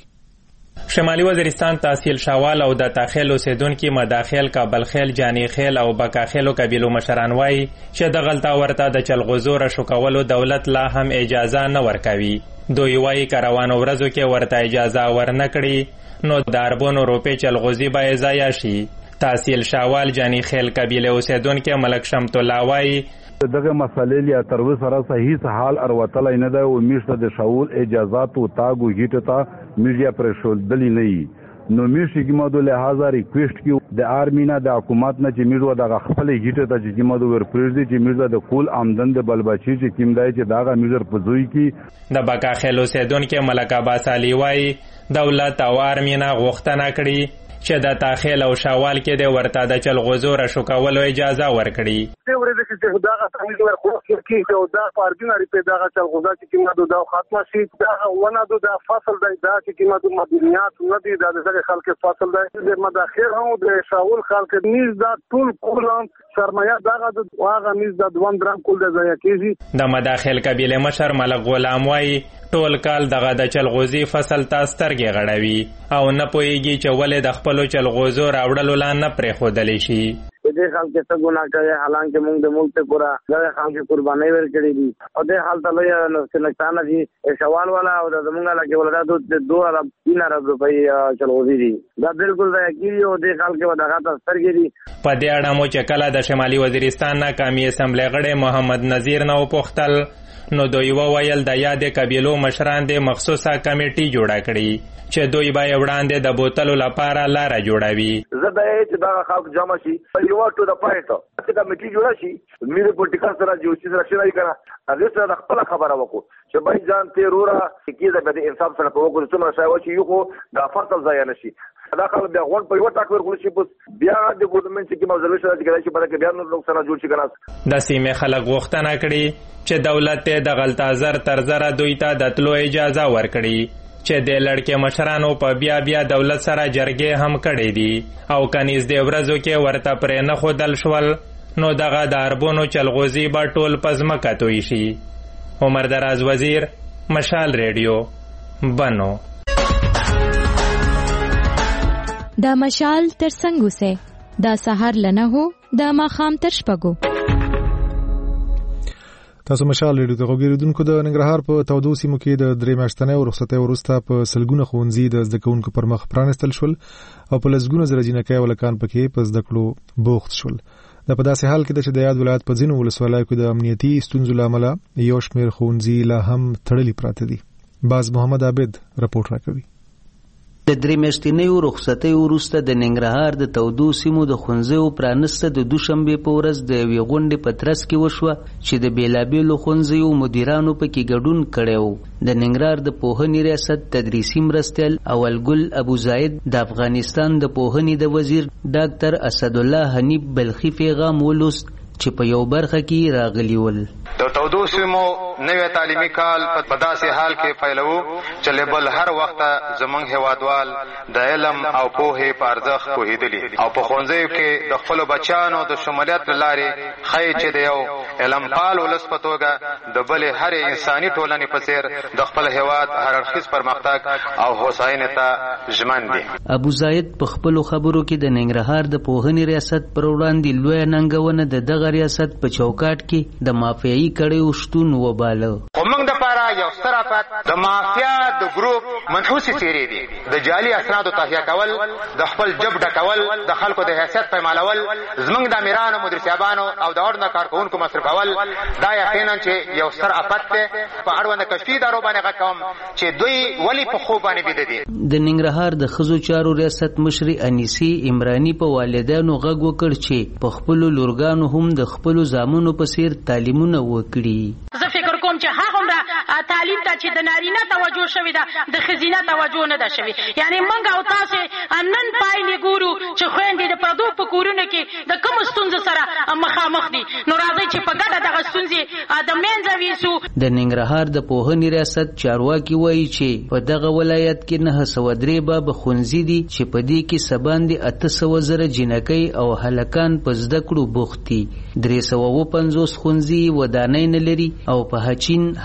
شمالي وزیرستان تحصیل شاوال او د تاخیل اوسیدونکو مداخل کابل خیل جانی خیل او بکاخیلو قبیلو مشران وایي چې د غلطه ورته د چلغوزو رشو کولو دولت لا هم اجازه نه ورکوي. دوی وایي که روانو ورځو کې ورته اجازه ورنکړي نو د اربونو روپۍ چلغوزي به ضایع شي. تحصیل شاوال جانی خیل قبیله اوسیدونکو ملک شمت الله وایي دغه مسالې یا تر وسره صحیح حال اروتلای نه ده او میشته د شاول اجازهات او تاګو هیټ ته میډیا پر شول دلی نه نو میشي کې مودو له هزار ریکوست کیو د آرمینا د حکومت نه چې میډو د خپل هیټ ته چې مودو ور پرېږدي چې میډو د کول آمدن د بلبچی چې کیم دای چې داغه میډر پزوي کی د بکا خلو سیدون کې ملک عباس علي وای دولت او آرمینا غوښتنه کړې چې د تاخیل او شاوال کې د ورته د چلغوزو رشو کولو اجازه ورکړي. د ورته چې داغه تحمیل ورکړو چې او دا پارګینری په داغه چلغوزا چې کیمه د ختمه شي دا ونه د فصل د دا چې کیمه د مدنیات نه دي د دغه خلک فصل د مداخل هم د شاول خلک نیز دا ټول کولان سرمایه دغه د واغه نیز د دوه درام کول د ځای کېږي. د مداخل قبیله مشر ملک غلام وای ټول کال دغه د چلغوزي فصل تاسترګي غړوي او نه پويږي چې ولې د خپل چلغوزو راوړلو لا نه پرې خودلې شي. دې خلک څه ګناه کوي حالانکه موږ د ملک ته پورا دغه خلک قرباني ورکړي دي او دې حالت له نقصان دي شوال والا او د زمونږه لکه ولدا د دوه ارب تین ارب روپۍ چلغوزي دي دا بالکل دا کیږي او دې خلک دغه تاسترګي دي. په دې اړه مو چې کله د شمالي وزیرستان ناکامي اسمبلی غړي محمد نذیر نو پختل نو دوی وویل د یادې قبیلو مشران د مخصوصه کمیټي جوړه کړي چې دوی به وړاندې د بوتلو لپاره لار جوړوي. زه د چې دا خلک جمع شي یو ټو د پایټ چې کمیټي جوړه شي مې پولیټیکل سره جوړ شي سره شي کنه هغه سره خپل خبره وکړو چې بای ځان ته رورا کېده به د انصاف سره په وګورو څومره شای و چې یو خو د فصل ځای نه شي دا خلک بیا غون په یو ټاک ورغول شي بیا د ګورنمنت کې موزل شي چې کله چې بیا نو سره جوړ شي کنه. د سیمه خلک غوښتنه کړي چې دولت ته د غلطازر تر زره دوی ته د تلو اجازه ورکړي چې د لړکې مشرانو په بیا بیا دولت سره جرګې هم کړې دي او کنيز د ورځو کې ورته پرې نه خودل شول نو دغه د اربونو چلغوزي به ټول پزمکه توي شي. عمر دراز وزیر مشال ریډیو بنو. دا مشال تر څنګه سه دا سحر لنه هو دا ماخام تر شپګو. تاسو مشال ریډیو ته غوږیدونکو د ننګرهار په تودو سیمو کې د درې میاشتنې ورخصتۍ وروسته په سلګونه ښوونځي د زده کوونکو پر مخ پرانستل شول او په لسګونه زره جنکۍ ولکان پکې په زده کړو بوخت شول. دا په داسې حال کې ده چې د یاد ولایت په ځینو ولسوالیو کې د امنیتي ستونزو له امله یو شمېر ښوونځي لا هم تړلي پراته دي. باز محمد عابد رپورټ راکوي. د درې میاشتنۍ رخصتۍ وروسته د ننګرهار د تودو سیمو د ښوونځیو پرانسته د دوشنبې په ورځ د یوې غونډې په ترڅ کې وشوه چې د بېلابېلو ښوونځیو مدیرانو پکې ګډون کړی و. د ننګرهار د پوهنې ریاست تدریسي مرستیال اولګل ابوزاید د افغانستان د پوهنې د وزیر ډاکټر اسدالله حنیف بلخي پیغام ولوست چې په یو برخه کې راغلی ول. د تودو سیمو نوې تعلیمي کال په داسې حال کې پیلو چې لبل هر وخت زمونږ هیوادوال د علم او پوهې په ارزښت پوهېدلي او په ښوونځیو کې د خپلو بچیانو د شمولیت له لارې ښایي چې د یو علم پال ولس په توګه د بلې هرې انساني ټولنې په څېر د خپل هیواد هر اړخیز پرمختګ او هوساینې ته ژمن دي. ابوزاید په خپلو خبرو کې د ننګرهار د پوهنې ریاست پر وړاندې لویه ننګونه د دغه ریاست په چوکاټ کې د مافیایي کړیو شتون وباله. خو موږ دپاره یو ستر افت د مافیا د ګروپ منحوسې څېرې دي. د جعلي اسنادو تهیه کول، د خپل جب ډکول، د خلکو د حیثیت پیمالول، زموږ د امیرانو مدیر صاحبانو او د اړونده کارکوونکو مصرفول دا یقینا چې یو ستر افت دی. په اړونده کشفي ادارو باندې غږ کوم چې دوی ولې په خوب باندې بیده دي. د ننګرهار د ښځو چارو ریاست مشري انیسي عمراني په والدانو غږ وکړ چې په خپلو لورګانو هم د خپلو زامنو په څیر تعلیمونه وکړي. زه فکر کوم چې هغه هم تعلیم ته چې د نارینه توجه شوې ده د ښځینه توجه نه ده شوې. یعنی موږ او تاسې نن پایلې ګورو چې خویندې د پردو په کورونو کې د کومو ستونزو سره مخامخ دي. نو راځئ چې په ګډه دغه ستونزې د منځه ویسو. د ننګرهار د پوهنې ریاست چارواکي وایي چې په دغه ولایت کې نهه سوه درې بابه ښوونځي دي چې په دې کې څه باندې اته سوه زره جنکۍ او هلکان په زده کړو بوخت دي. درې سوه اووه پنځوس ښوونځي ودانۍ نه لري او په هچین، هسکمې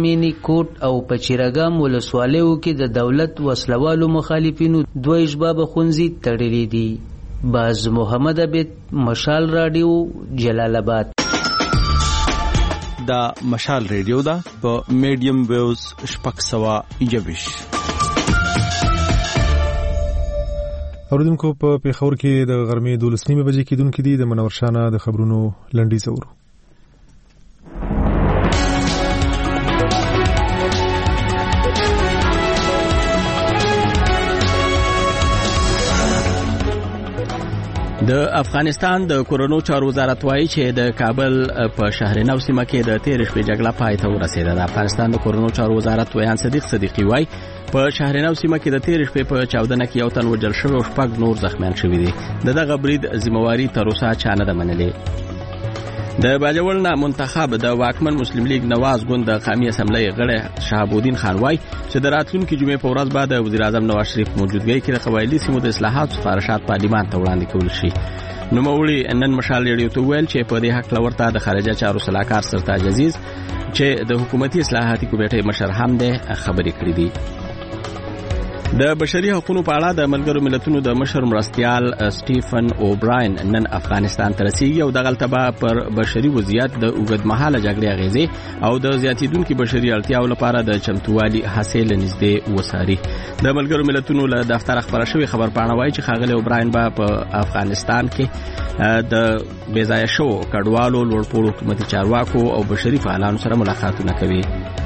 مینی کوټ او پچیرګام ولسوالیو کې د دولت وسلوالو مخالفینو دوه اشباب خونځي تړلې دي. باز محمد عبید، مشال رادیو، جلال آباد. دا مشال ریډیو دا په میډیم ویوز شپږ سوه یوویش. اوریدونکو په پیښور کې د غرمې دولس نیمه بجې کېدونکې دي. د منور شانه د خبرونو لنډیز اورو. د افغانستان د کورونو چارو وزارت وایي چې د کابل په شهر نو سیمه کې د تیر شپې جګړه پای ته ورسېده. د افغانستان د کورونو چارو وزارت ویان صدیق صدیقی وایي په شهر نو سیمه کې د تیر شپې په چاودنه کې یو تن وژل شوی او شپږ نور زخمیان شوي دي. د دغه برید ذمہواری تر اوسه چا نه ده منلې. د باجوړ نه منتخب د واکمن مسلم لیگ نواز ګوند د قومي اسمبلی غړی شهاب الدین خان وایي چې د راتلونکي جمعې په ورځ بعد وزیر اعظم نواز شریف موجودګۍ کې د قبایلي سیمو د اصلاحات سفارشات پارلیمان ته وړاندې کول شي. نوموړي نن مشال ریډیو ته ویل چې په دې حق لورته د خارجه چارو صلاحکار سرتاج عزیز چې د حکومتي اصلاحاتي کمیټې مشر هم ده خبرې کړې دي. د بشري حقوقو په اړه د ملګرو ملتونو د مشر مرستیال سټیفن اوبراین نن افغانستان ته رسیږي او دغه تبع پر بشري وضعیت د اوږدمهاله جګړې اغیزې او د زیاتیدونکو بشري اړتیاو لپاره د چمتووالي حاصل نږدې وساري. د ملګرو ملتونو له دفتر خبره شوی خبر پاڼه وایي چې ښاغلی اوبراین به په افغانستان کې د بېځایه شوو کډوالو، لوړپوړو حکومتي چارواکو او بشري فعالانو سره ملاقاتونه کوي.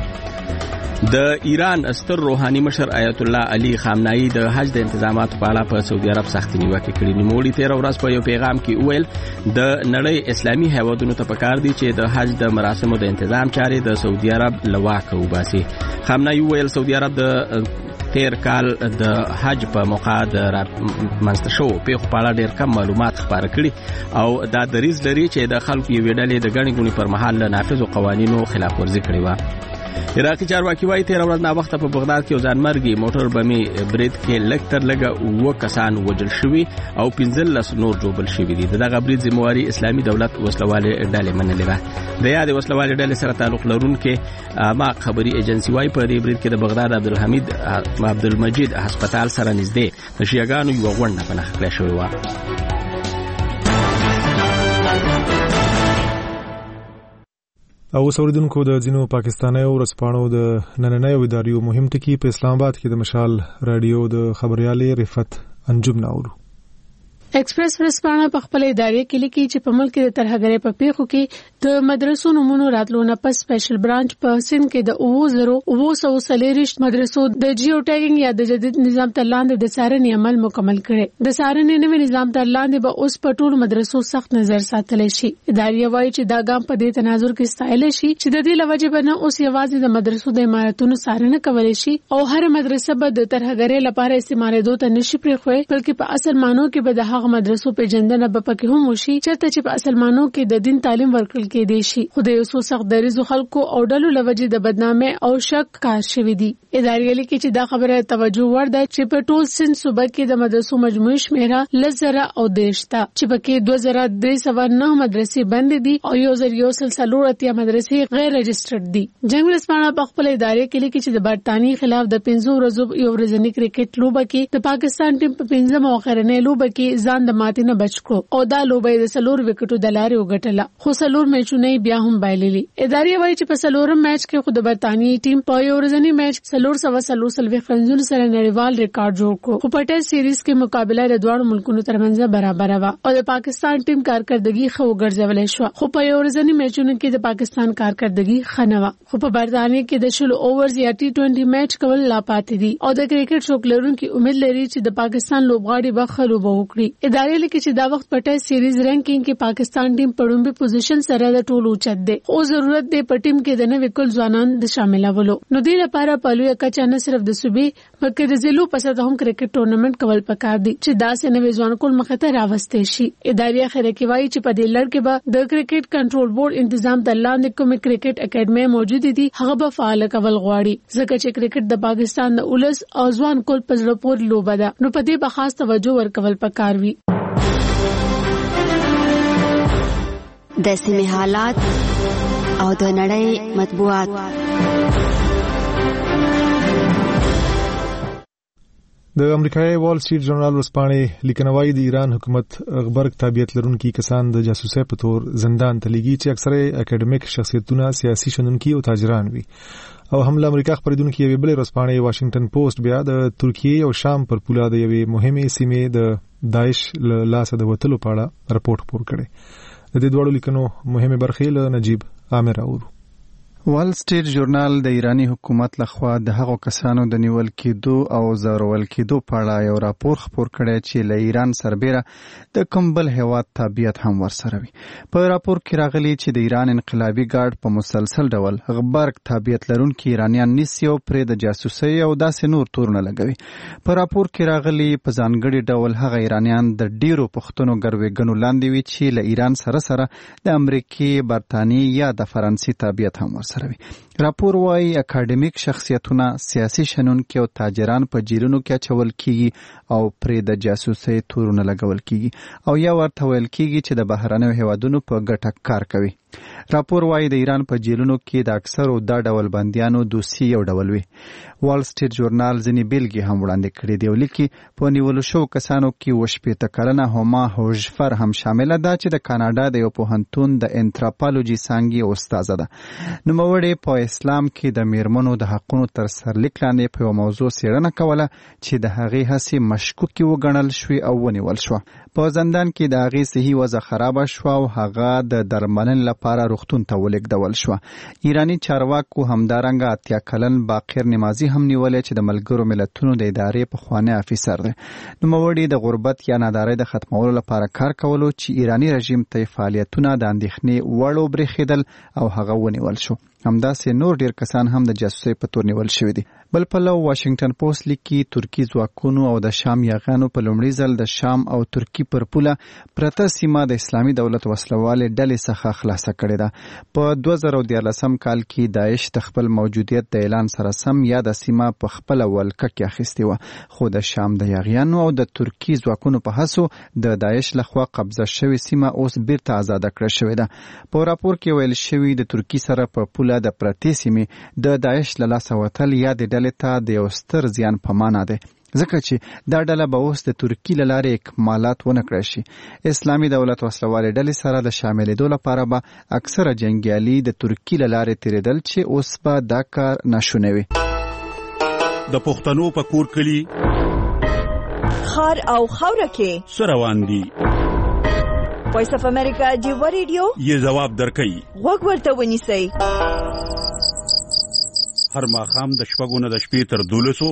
د ایران ستر روحاني مشر آیت الله علي خامنه‌ای د حج د انتظاماتو په اړه په سعودي عرب سختې نیوکې کړې. نوموړي تېره ورځ په یو پیغام کې وویل د نړۍ اسلامي هیوادونو ته پکار دي چې د حج د مراسمو د انتظام چارې د سعودي عرب له واکه وباسي. خامنه‌ای وویل سعودي عرب د تیر کال د حج په موقع د منځته شوو پیښو په اړه ډېر کم معلومات خپاره کړي او دا دریځ لري چې د خلکو یوې ډلې د ګڼې ګوڼې پر مهال له نافذو قوانینو خلاف ورزي کړې وه. عراقي چارواکي وایي تېره ورځ ناوخته په بغداد کې یو ځانمرګي موټر بمي برید کې لږ تر لږه اووه کسان وژل شوي او پنځلس نور ژوبل شوي دي. د دغه برید ذمہواري اسلامي دولت وسلوالې ډلې منلې ده. د یادې وسلوالې ډلې سره تعلق لرونکي اماق خبري ایجنسي وایي په دې برید کې د بغداد عبدالحمید عبدالمجید هسپتال سره نږدې د شیعاګانو یوه غونډه په نښه کړې شوې وه. او اوریدونکو د ځینو پاکستانیو ورځپاڼو د نننیو اداریو مهم ټکي په اسلام آباد کې د مشال رادیو د خبريالې رفت انجم ناورو. ایکسپریس ورځپاڼه په خپل ادارې کې لیکي چې په ملک کې د ترهګرۍ په پیښو کې د مدرسو نمونو راتلو نه پس سپیشل برانچ په سند کې د اوو زرو اوو سو سلیریش مدرسو د جیو ټیګینګ یا د جدید نظام تر لاندې د څارنې عمل مکمل کړي. د څارنې نوي نظام تر لاندې به اوس په ټولو مدرسو سخت نظر ساتل شي. ادارې وايي چې دا ګام په دې تناظر کې ستایل شي چې د دې لوجه به نه اوس یوازې د مدرسو د عمارتونو څارنه کولای شي او هر مدرسه به د ترهګرۍ لپاره استعمالېدو ته نشي پرېښوي، بلکې په اصل مانو کې به د مدرسو په جندنه به پکې هم وشي چرته چې په اصل مانو کې د دین تعلیم ورکړل کېدی شي. خو د یو څو سخت دریزو خلکو او ډلو لوجې د بدنامۍ او شک کار شوی دی. ادارې لیکي چې دا خبره توجه وړ ده چې په ټول سند صوبه کې د مدرسو مجموعي شمیره لزره او دیشتا چې پکې دوه زره درې سوه نه مدرسې بند دي او یو زر یو سل څلور اتیا مدرسې غیر رجسټرډ دي. جنگ ورځپاڼه په خپل ادارې کې لیکي چې د برتانیې خلاف د پنځو ورځو یو ورځنی کرکټ لوبه کې د پاکستان ټیم په پنځم او اخرنۍ لوبه کې ځان د ماتې نه بچ کړو او دا لوبه د څلور وکټو د لارې وګټله، خو څلور میچونه بیا هم بایللي. ادارې وایي چې په څلورم میچ کې خو د برتانیې ټیم په یو ورځنی میچ څلور سوه څلور څلوېښت رنزونو سره نړیوال ریکارډ جوړ کړ، خو په ټیسټ سیریز کې مقابله د دواړو ملکونو ترمنځ برابر وه او د پاکستان ټیم کارکردګي ښه وګرځولای شوه، خو په یو ورځنی میچونو کې د پاکستان کارکردګي ښه نه وه. خو په برتانیې کې د شلو اوورز یا ټي ټوینټي میچ کول لا پاتې دي او د کرکټ شوق لرونکي امید لري چې د پاکستان لوبغاړي به ښه لوبه وکړي. ادارې لیکي چې دا وخت په ټیسټ سیریز رینکینګ کې پاکستان ټیم په لومړي پوزیشن سره د ټولو اوچت دی او ضرورت دی په ټیم کې د نوې کل ځوانان د شاملولو. نو دې لپاره په لویه کچه نه صرف د صوبې بلکې د ضلعو په سطح هم کرکټ ټورنمنټ کول پکار دي چې داسې نوې ځوان کول مخې ته راوستې شي. ادارې اخر کې وایي چې په دې لړ کې به د کرکټ کنټرول بورډ انتظام د لاندې کومې کرکټ اکیډمي موجود دي هغه به فعال کول غواړي ځکه چې کرکټ د پاکستان د اولس او ځوان کول په زړه پورې لوبه ده، نو په دې به خاص توجه ورکول پکار وي. د سیمې حالات او د نړۍ مطبوعات د امریکایي وال سټریټ ژورنال ورځپاڼې لیکنوي د ایران حکومت غبرګ تابعیت لرونکي کسان د جاسوسۍ په تور زندان ته لیږي چې اکثره اکیډمیک شخصیتونه سیاسي شنونکي او تاجران وي او هم له امریکا خبرېدونکو یوې بلې ورځپاڼې واشنگټن پوسټ بیا د ترکیې او شام پر پوله د یوې مهمې سیمې د داعش له لاسه د وتلو په اړه راپورټ خپور کړی. د دې دواړو لیکنو مهمه برخې له نجیب عامر اورو. وال سټریټ ژورنال د ایرانی حکومت لخوا د هغو کسانو د نیول کېدو او زورول کېدو په اړه یو راپور خپور کړی چې له ایران سربیره د کوم بل هیواد تابعیت هم ورسره وي. په راپور کې راغلي چې د ایران انقلابي ګارد په مسلسل ډول غبرګ تابعیت لرونکي ایرانیان نیسي او پرې د جاسوسۍ او داسې نور تورونه لګوي. په راپور کې راغلي په ځانګړي ډول هغه ایرانیان د ډیرو پښتنو ګروېګنو لاندې وي چې له ایران سره سره د امریکای، برتانیې یا د فرانسې تابعیت هم ورسره. راپور وايي اکیډمیک شخصیتونه، سیاسي شنونکي او تاجران په جیلونو کې اچول کیږي او پرې د جاسوسۍ تورونه لګول کیږي او یا ورته ویل کیږي چې د بهرنیو هیوادونو په ګټه کار کوي. راپور وايي د ایران په جیلونو کې د اکثرو دا ډول بندیانو دوسي یو ډول وي. وال سټریټ ژورنال ځینې بیلګې هم وړاندې کړي دي او لیکي په نیولو شوو کسانو کې اووه شپېته کلنه هما هوژفر هم شامله ده چې د کاناډا د یو پوهنتون د انتراپالوجي څانګې استاده ده. نوموړې په اسلام کې د میرمنو د حقونو تر سرلیک لاندې په یو موضوع څېړنه کوله چې د هغې هڅې مشکوکې وګڼل شوې او ونیول شوه. په زندان کې د هغې صحي وضع خرابه شوه او هغه د درملنې لپاره روغتون ته ولېږدول شوه. ایراني چارواکو همدارنګه اتیا کلن باقر نمازي هم نیولې چې د ملګرو ملتونو د ادارې پخوانی افیسر دی. نوموړي د غربت یا نادارۍ د ختمولو لپاره کار کولو چې ایراني رژیم ته فعالیتونه د اندېښنې وړ وبرېښېدل او هغه ونیول شو. همداسې نور ډیر کسان هم د جاسوسۍ په تور نیول شوي دي. بل پلو واشنگټن پوسټ لیکي ترکی ځواکونو او د شام یاغانو په لومړي ځل د شام او ترکی پر پوله پرته سیمه د اسلامي دولت وسلوالې ډلې څخه خلاصه کړې ده. په دوه زره دیارلسم کال کې داعش د خپل موجودیت د اعلان سره سم یا د سیمه په خپله ولکه کې اخیستې وه، خو د شام د یاغیانو او د ترکی ځواکونو په هڅو د داعش لخوا قبضه شوې سیمه اوس بیرته آزاده کړه شوې ده. په راپور کې ویل شوي د ترکی سره په پوله د پرتې سیمې د داعش له لاسه وتل یا د ډلې ته د یو ستر زیان په معنا دی، ځکه چې دا ډله به اوس د ترکی له لارې اکمالات ونه کړی شي. اسلامي دولت وسلوالې ډلې سره د شاملېدو لپاره به اکثره جنګیالي د ترکی له لارې تېرېدل چې اوس به دا کار ناشونی وي. د پښتنو په کور کلي خار او خاوره کې څه روان دي؟ وایس اف امریکا ډیوا ریډیو یې ځواب درکوي. غوږ ورته ونیسئ. هر ماښام د شپږو نه د شپې تر دولسو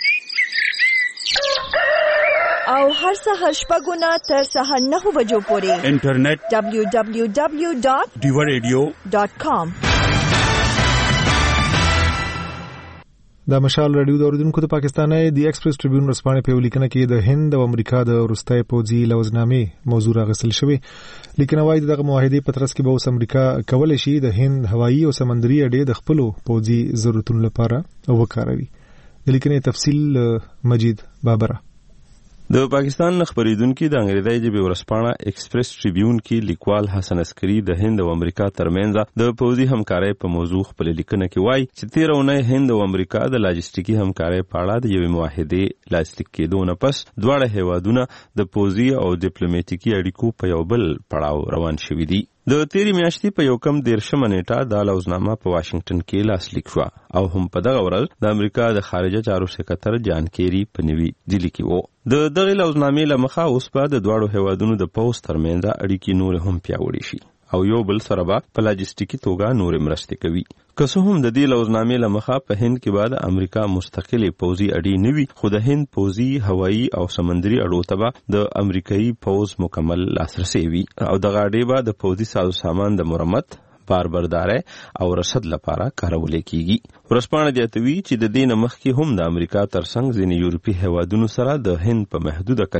او هر سهار شپږو نه تر سهار نهو بجو پورې انټرنیټ دبلیو دبلیو دبلیو ډاټ ډیوا ریډیو ډاټ کام. د مشال رادیو د اوریدونکو د پاکستاني دی ایکسپریس ټریبیون ورځپاڼې په لیکنه کې د هند او امریکا د وروستۍ پوځي لوزنامې موضوع راغستل شوی. لیکنه وايي دغه معاهدې په ترڅ کې به اوس امریکا کولای شي د هند هوایي او سمندري اډې د خپلو پوځي ضرورتونو لپاره وکاروي. د لیکنې تفصیل مجید بابرا. د پاکستان خبرېدونکو د انګریزي ژبې ورځپاڼه ایکسپریس ټریبیون کې لیکوال حسن عسکري د هند او امریکا ترمنځ د پوځي همکارۍ په موضوع خپل لیکنه کې وایي چې تیر اونۍ هند او امریکا د لاجستیکي همکارۍ په اړه د یوې معاهدې لاسلیک کېدو نه پس دواړه هیوادونه د پوځي او ډیپلوماټیکي اړیکو په یو بل پړاو روان شوي دي. د تیری میاشتې په یو کم دیرشمه نیټه دا لوزنامه په واشنگټن کې لاسلیک شوه او هم په دغه ورځ د امریکا د خارجه چارو سکرټر جان کیری په نوي ډیلي کې وو. د دغه لوزنامې له مخه اوس په د دواړو هیوادونو د پوځ ترمنځ اړیکې نور هم پیاوړې شي او یو بل سره به په لاجستیکي توګه نور مرستې کوي. که څه هم د دې لوزنامې له مخه په هند کې به د امریکا مستقلې پوځي اډې نه وي، خو د هند پوځي، هوایي او سمندري اډو ته به د امریکایي پوځ مکمل لاسرسی وي او دغه اډې به د پوځي سازو سامان د مرمت، باربرداري او رصد لپاره کارول کیږي. ورځپاڼه زیاتوي چې د دې نه مخکې هم د امریکا ترڅنګ ځینې یورپي هیوادونو سره د هند په محدوده کچه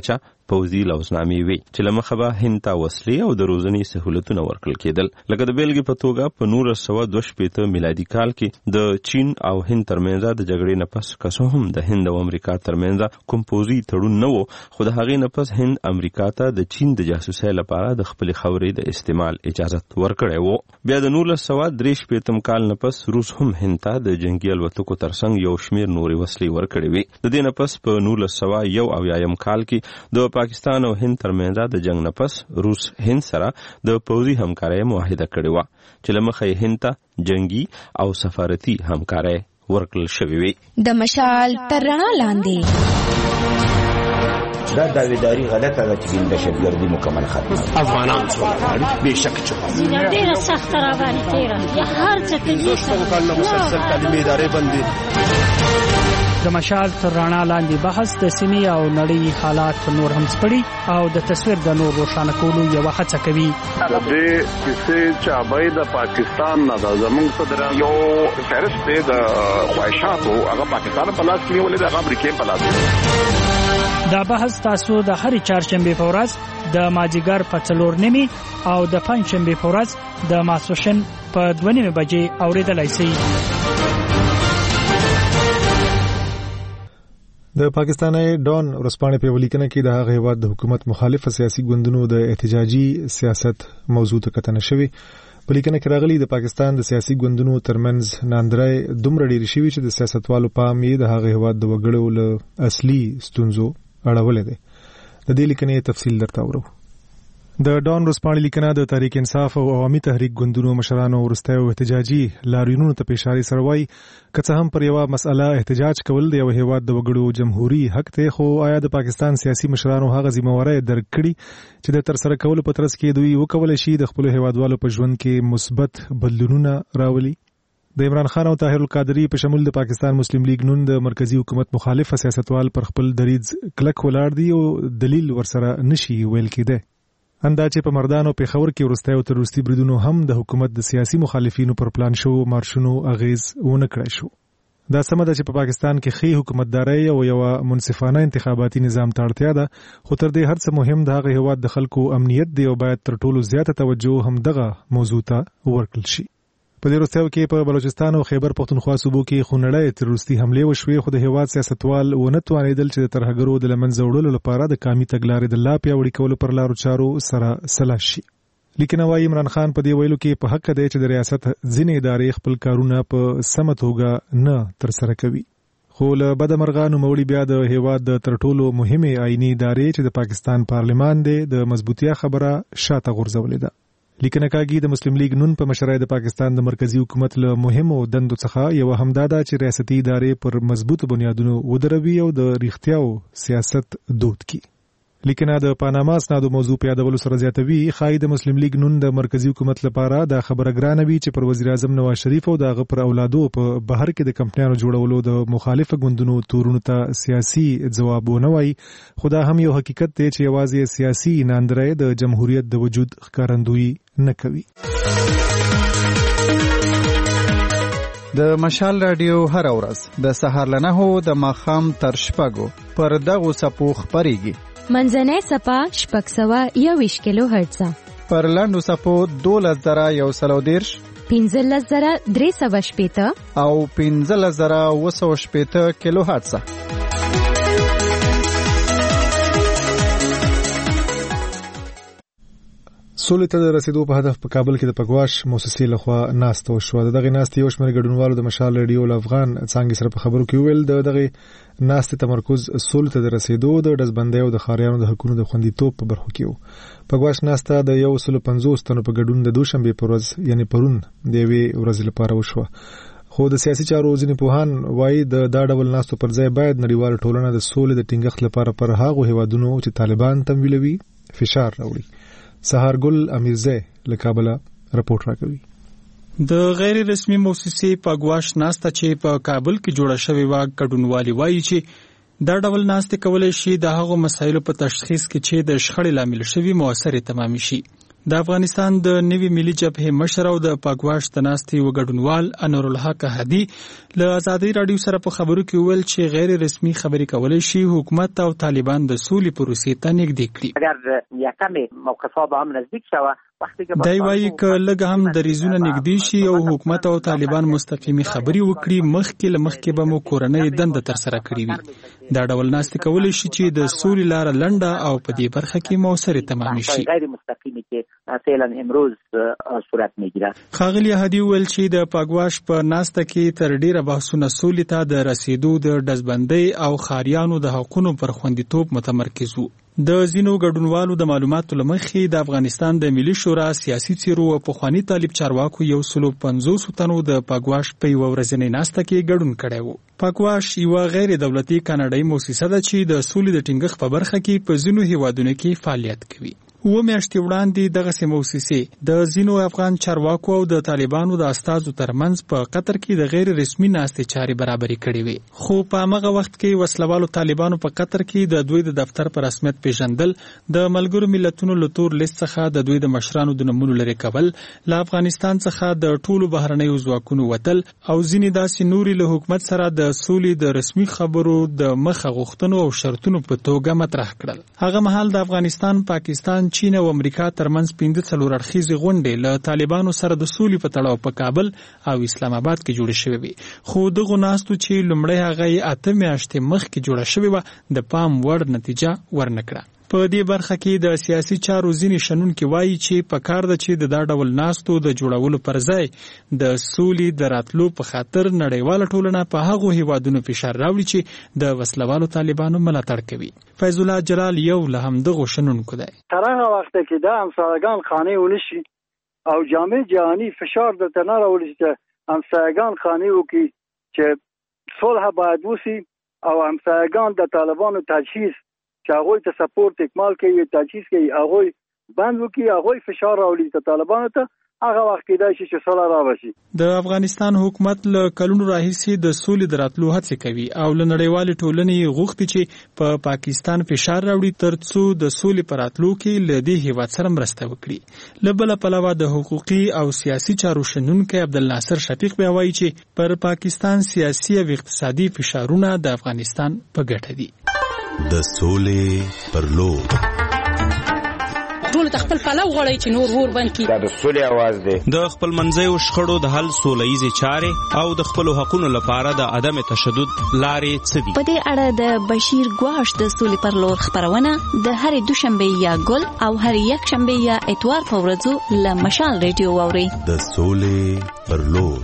پوځي لوزنامې وي چې لمخه به هند ته وسلې او د روزنې سہولتونه ورکړل کېدل. لکه د بیلګې په توګه په نولس سوه دوه شپېته میلادي کال کې د چین او هند ترمنځ د جګړې نه پس که څه هم د هند او امریکا ترمنځ کوم پوځي تړون نه و، خو د هغې نه پس هند امریکا ته د چین د جاسوسۍ لپاره د خپلې خاورې د استعمال اجازت ورکړی و. بیا د نولس سوه درې شپېتم کال نه پس روس هم هند ته د جنگي الوتکو ترڅنګ یو شمېر نورې وسلې ورکړې وې. د دې نه پس په نولس سوه یو اویایم کال کې د پاکستان او هند ترمنځ د جنگ نه پس روس هند سره د پوځي همکارۍ معاهده کړې وه چې له مخې هند ته جنگي او سفارتي همکارۍ ورکړل شوې وې. د مشال تر رڼا لاندې دا داویداری غلطه ده چې دهشتګردي مکمل ختمه افغانان څومره به شک چوکا ډیره سخت را باندې تیرا یا هر څه کې څنګه کال مسلسل تعلیمي ادارې بندي. د مشال تر رڼا لاندې بحث د سیمې او نړۍ حالات نور هم سپړي او د تصویر د نور روښانه کولو یو هڅه کوي. د دې کیسې چابای د پاکستان نه د زمونږ صدر یو فهرست دی د خواهشاتو هغه پاکستان په لاس کې نیولې ده، هغه امریکا په لاس کې. دا بحث تاسو د هرې چهارشنبې په ورځ د مازدیګر په څلور نیمې او د پنجشنبې په ورځ د ماسپښین په دوه نیمې بجې اورېدلی شئ. د پاکستاني ډان ورځپاڼې په ولیکنه کې د هغه هیواد د حکومت مخالف سیاسي ګوندونو د احتجاجي سیاست موضوع ته کتنه شوې. په لیکنه کې راغلي د پاکستان د سیاسي ګوندونو ترمنځ ناندرۍ دومره ډېرې شوي چې د سیاستوالو پام یې د هغه هیواد د وګړو له اصلي ستونزو اړولې ده. د دې لیکنې تفصیل درته اورو. د ډان ورځپاڼې لیکنه د تحریک انصاف او عوامي تحریک ګوندونو مشرانو وروستیو احتجاجي لاریونونو ته په اشاره سره وایي که څه هم پر یوه مسأله احتجاج کول د یو هیواد د وګړو جمهوریت حق دی، خو آیا د پاکستان سیاسي مشرانو هغه ذمہواری درک کړي چې د ترسره کولو په ترڅ کې دوی وکولای شي د خپلو هیوادوالو په ژوند کې مثبت بدلونونه راولي؟ د عمران خان او طاهر القادری په شمول د پاکستان مسلم لیگ نون د مرکزی حکومت مخالف سیاستوال پر خپل دریځ کلک ولاړ دي او دلیل ورسره نشي ویل کېده. اندا چې په مردان او پیښور کې ورستیو تروریستي بریدونو هم د حکومت د سیاسي مخالفینو پر پلان شو مارشونو اغیز ونه کړی شو. دا سمه ده چې په پاکستان کې خې حکومتداري او یو منصفانه انتخاباتي نظام ته اړتیا ده، خو تر دې هر څه مهم د هغه هیواد د خلکو امنیت دی او باید تر ټولو زیاته توجه هم دغه موضوع ته ورکړل شي. په دې وروستیو کې په بلوچستان او خیبر پختونخوا صوبو کې خونړۍ تروریستي حملې وشوې، خو د هیواد سیاستوال ونه توانېدل چې د ترهګرو د له منځه وړلو لپاره د قامي تګلارې د لا پیاوړي کولو پر لارو چارو سره سلا شي. لیکنه وايي عمران خان په دې ویلو کې په حق دی چې د ریاست ځینې ادارې خپل کارونه په سمه توګه نه ترسره کوي، خو له بده مرغه نوموړي بیا د هیواد د تر ټولو مهمې آئیني ادارې چې د پاکستان پارلمان دی د مضبوطیا خبره شاته غورځولې ده. لیکنه کاږي د مسلم لیگ نون په مشرۍ د پاکستان د مرکزی حکومت له مهمو دندو څخه یو همدا ده چې ریاستي ادارې پر مضبوط بنیادونو ودروي او د ریښتیاو سیاست دود کی. لیکنه د پاناما اسنادو موضوع په یادولو سره زیاتوي ښایي د مسلم لیگ نون د مرکزی حکومت لپاره دا خبره ګرانه وي چې پر وزیر اعظم نواز شریف او د غ پر اولادو په بهر کې د کمپنیانو جوړولو د مخالفه ګوندونو تورونو ته سیاسي ځواب ونه وایي، خو دا هم یو حقیقت دی چې یوازې سیاسي ناندرۍ د جمهوریت د وجود ښکارندویي نه کوي. د مشال رادیو هر ورځ د سهار له نهو د ماښام تر شپږو پر دغو څپو خپرېږي. منځنۍ څپه شپږ سوه یوویشت کیلو هرتزه، پر لنډو څپو دولس زره یو سلو دېرش، پنځلس زره درې سوه شپېته او پنځلس زره اوه سوه شپېته کیلو هرتزه. سولې ته د رسیدو په هدف په کابل کې د پګواش موسسې لخوا ناسته وشوه. د دغې ناستې یو شمېر ګډونوالو د مشال ریډیو له افغان څانګې سره په خبرو کې وویل د دغې ناستې تمرکز سولې ته د رسیدو د ډزبندۍ او د ښاریانو د حقونو د خوندیتوب په برخو کې و. پګواش ناسته د یو سلو پنځوس تنو په ګډون د دوشنبې په ورځ یعنې پرون د یوې ورځې لپاره وشوه، خو د سیاسي چارو ځینې پوهان وایي د دا ډول ناستو پر ځای باید نړیواله ټولنه د سولې د ټینګښت لپاره پر هغو هیوادونو چې طالبان تمویلوي فشار راوړي. سهارګل امیرزی له کابل راپورټ راکوي. د غیر رسمي موسسې پګواش ناسته چې په کابل کې جوړه شوې وه ګډونوالي وایي چې دا ډول ناستې کولی شي د هغو مسایلو په تشخیص کې چې د شخړې لامل شوي مؤثرې تمامې شي. د افغانستان د نوي ملي جبهې مشر او د پاکواش د ناستي وګډونوال انور الحق هدي له ازادي رادیو سره په خبرو کې ویل چې غیر رسمي خبرې کولای شي حکومت او طالبان د سولې پروسې ته نږدې کړي. اگر یکم موقفا با هم نزدیک شوه دای وایي که لږ هم دریزونه نږدې شي او حکومت او طالبان مستقیمي خبرې وکړي مخکې له مخکې به مو کورنۍ دنده ترسره کړې وي. دا ډول ناستې کولی شي چې د سولې لاره لنډه او په دې برخه کې مؤثرې تمامې شي. غیر مستقیمی که فعلا امروز صورت میگیره. ښاغلي هدي ویل چې د پاګواش په ناسته کې تر ډیره بحثونه سولې ته د رسیدو د ډزبندۍ او خاریانو د حقونو پر خوندیتوب متمرکز وو. د ځینو ګډونوالو د معلوماتو لمخې د افغانستان د ملي شورا سیاسي څیرو او پخواني طالب چارواکو یو سلو پنځوس تنو د پاګواش په یوه ورځنۍ ناسته کې ګډون کړی وو. پاګواش یوه غیر دولتي کاناډایي موسسه ده چې د سولې د ټینګښت په برخه کې په ځینو هیوادونو کې فعالیت کوي. اوه میاشتې وړاندې دغسې موسسې د ځینو افغان چارواکو او د طالبانو د استازو ترمنځ په قطر کې د غیر رسمي ناستې چارې برابرې کړې وې. خو په همغه وخت کې وسلوالو طالبانو په قطر کې د دوی د دفتر په رسمیت پیژندل، د ملګرو ملتونو له تور لیست څخه د دوی د مشرانو د نومونو لرې کول، له افغانستان څخه د ټولو بهرنیو ځواکونو وتل او ځینې داسې نورې له حکومت سره د سولې د رسمي خبرو د مخه غوښتنو او شرطونو په توګه مطرح کړل. هغه مهال د افغانستان، پاکستان، چین او امریکا ترمنځ پنځه څلور اړخیزې غونډې له طالبانو سره د سولې په تړاو په کابل او اسلام آباد کې جوړې شوې وي. خو دغو ناستو چې لومړی هغه یې اته میاشتې مخکې جوړه شوې وه د پام وړ نتیجه ورنه کړه. په دې برخه کې د سیاسي چارو ځینې شنونکي وایي چې په کار ده چې د دا ډول ناستو د جوړولو پر ځای د سولې د راتلو په خاطر نړیواله ټولنه په هغو هیوادونو فشار راوړي چې د وسلوالو طالبانو ملاتړ کوي. فیض الله جلال یو له همدغو شنونکو دی. تر هغه وخته کې د همسایګان خانې ونشي او جامع جهاني فشار درته نه راوړي چې همسایګان خانې وکړي چې صلح باید وشي او همسایګان د طالبانو تجهیز چې هغوی ته سپورت اکمال کوي، تجهیز کوي، هغوی بند وکړي، هغوی فشار راوړي ته طالبانو ته، هغه وخت کېدای شي چې صلح راشي. د افغانستان حکومت له کلونو راهیسې د سولې د راتلو هڅې کوي او له نړیوالې ټولنې غوښتي چې په پا پاکستان فشار راوړي تر څو د سولې په راتلو کې له دې هیواد سره مرسته وکړي. له بله پلوه د حقوقي او سیاسي چارو شنونکی عبدالناصر شفیق بیا وایي چې پر پاکستان سیاسي او اقتصادي فشارونه د افغانستان په ګټه دي. د سولې پر لور ټول خپل پلو غړي چې نور ور بند کی دا د سولې आवाज دی. د خپل منځي شخړو د حل سولهیزي چارې او د خپل حقوقو لپاره د عدم تشدد لارې څه دي. په دې اړه د بشیر ګواش د سولې پر لور خبرونه د هرې دوشنبه یا ګل او هر یک شنبه یا اتوار په ورځو له مشال ریډیو واوري. د سولې پر لور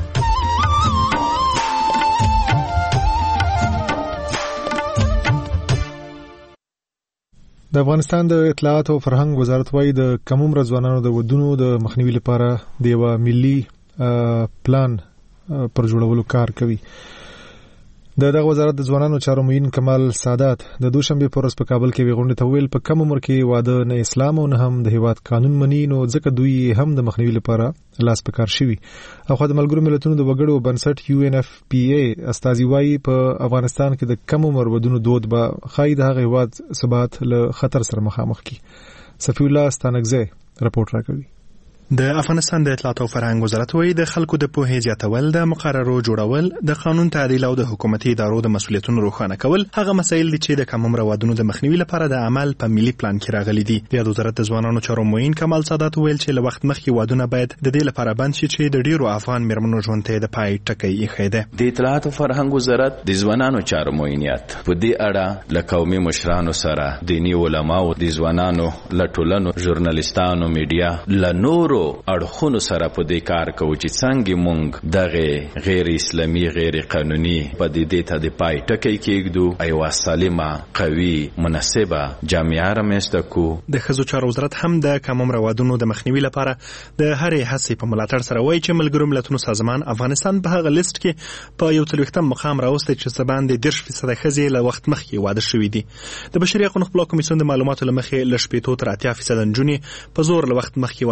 د افغانستان د اطلاعات او فرهنګ وزارت وايي د کم عمر ځوانانو د ودونو د مخنیوي لپاره د یو ملي پلان پر جوړولو کار کوي. د دغه وزارت د ځوانانو چارو معین کمال سادات د دوشنبه په ورځ په کابل کې ویغونډه ته ویل په کم عمر کې واده نه اسلام او نه هم د هیواد قانون مني، نو ځکه دوی هم د مخنیوي لپاره لاس په کار شوي. او خو د ملګرو ملتونو د وګړو بنسټ یو ان اف پی ای استازي وايي په افغانستان کې د کم عمر ودونو دود به خای د هغه هیواد ثبات له خطر سره مخامخ کی. صفی الله ستانګزه رپورټ راکوي. د افغانستان د اطلاعات او فرهنګ وزارت وايي د خلکو د پوهې زیاتول، د مقررو جوړول، د قانون تعدیل او د حکومتي ادارو د مسؤلیتونو روښانه کول هغه مسایل دي چې د کم عمر ودونو د مخنیوي لپاره د عمل په ملي پلان کې راغلي دي. د وزارت د ځوانانو چارو معین کمال سادات ویل چې له وخت مخکې ودونه باید د دې لپاره بند شي چې د ډیرو افغان میرمنو ژوند ته د پای ټکی ایښی دی. د اطلاعات او فرهنګ وزارت د ځوانانو چارو معینیت په دې اړه له قومي مشرانو سره، دینی علماو، د ځوانانو له ټولنو، ژورنالیستانو، میډیا له نورو اړخونو سره په دې کار کوي چې څنګه مونږ دغه غیر اسلامي، غیر قانوني پدیدې ته د پای ټکی کېږدو، ایوه سالمه، قوي، مناسبه جامعه رامنځته کو. د ښځو چارو وزارت هم د کم عمر ودونو د مخنیوي لپاره د هرې هڅې په ملاتړ سره وایي چې ملګرو ملتونو سازمان افغانستان په هغه لیست کې په یو څلوېښتم مقام راوستی چې څه باندې دېرش فیصده ښځې له وخت مخکې واده شوي دي. د بشري حقوقو خپلواک کمیسیون د معلوماتو له مخې له شپېتو تر اتیا فیصده نجونې په زور له وخت مخکې واده شوي چې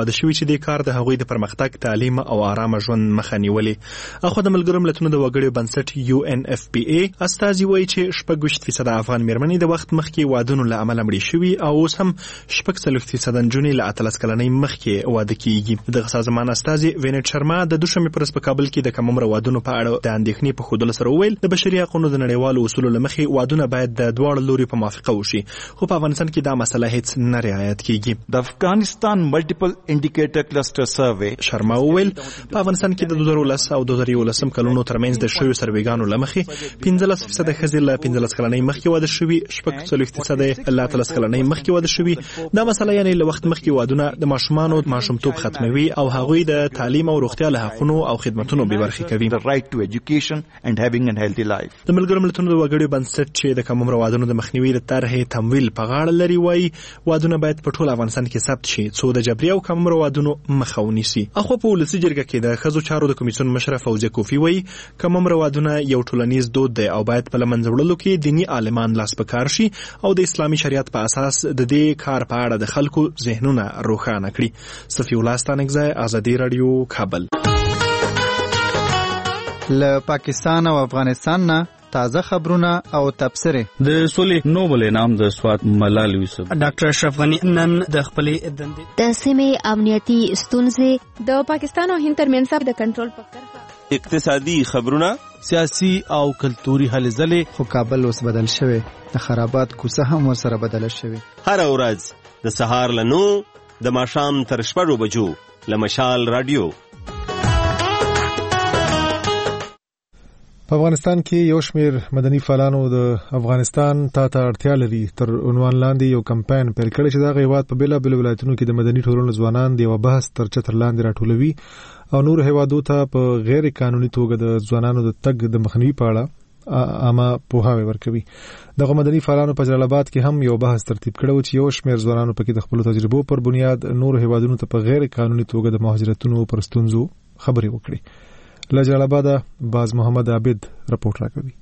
دې کار د هغوی د پرمختګ، تعلیم او آرامه ژوند مخه نیولې. اخو د ملګرو ملتونو د وګړو بنسټ یو ان اف پی ای استازي وایي چې شپږ ویشت فیصد افغان میرمنې د وخت مخکې وادونو له امله مړې شوي او اوس هم شپږ څلوېښت فیصد نجونې له اتلس کلنۍ مخکې واده کیږي. دغه سازمان استازي وینټ شرما د دوشنبې په ورځ په کابل کې د کم عمره وادونو په اړه د اندېښنې په ښودلو سره وویل د بشري حقونو د نړیوالو اصولو له مخې وادونه باید د دواړو لوري په موافقه وشي، خو په افغانستان کې دا مسله هیڅ نه رعایت کیږي. د افغانستان ملټیپل انډیکیټر کلسټر سروې شرما وویل په افغانستان کې د دوه زره ولس او دوه زره یولسم کلونو ترمنځ د شویو سروېګانو له مخې پنځلس فیصد ښځې له پنځلس کلنۍ مخکې واده شوي، شپږ څلوېښت فیصد له اتلس کلنۍ مخکې واده شوي. دا مسله یعنې له وخت مخکې وادونه د ماشومانو ماشومتوب ختموي او هغوی د تعلیم او روغتیا له حقونو او خدمتونو بې برخې کوي. the right to education and having a healthy life. د ملګرو ملتونو د وګړو بنسټ چې د کم عمره وادونو د مخنیوي د طرحې تمویل په غاړه لري وایي وادونه باید په ټول افغانستان کې ثبت شي څو د جبري او کم عمره وادونو مخه ونیسي. اخو په ولسي جرګه کې د ښځو چارو د کمیسیون مشره فوزیه کوفی وایي کم عمره وادونه یو ټولنیز دود دی او باید په له منځه وړلو کې دیني عالمان لاس په کار شي او د اسلامي شریعت په اساس د دې کار په اړه د خلکو ذهنونه روښانه کړي. صفي الله ستانکزی، ازادي رادیو، کابل. له پاکستان او افغانستان نه تازه خبرونه او تبصرې. د سولې نوبل انعام د سوات ملال یوسف ډاکټر اشرف غنی نن د خپلې دندې د سیمې امنیتي ستونزې د پاکستان او هند ترمنځ د کنټرول په کرښه، اقتصادي خبرونه، سیاسي او کلتوري هلې ځلې. خو کابل اوس بدل شوی، د خرابات کوڅه هم ورسره بدله شوې. هر ورځ د سهار له نو د ماښام تر شپږو بجو له مشال رادیو. په افغانستان کې یو شمېر مدني فعالانو د افغانستان تا ته اړتیا لري تر عنوان لاندې یو کمپاین پیل کړی چې دغه هیواد په بېلابېلو ولایتونو کې د مدني ټولنو ځوانان د یوه بحث تر چتر لاندې راټولوي او نور هیوادو ته په غیر قانوني توګه د ځوانانو د تګ د مخنیوي په اړه عامه پوهاوی ورکوي. دغه مدني فعالانو په جلال آباد کې هم یو بحث ترتیب کړی چې یو شمېر ځوانانو پکې د خپلو تجربو پر بنیاد نور هیوادونو ته په غیر قانوني توګه د مهاجرتونو پر ستونزو خبرې وکړي. له جلال آباد باز محمد عابد رپورټ راکوي.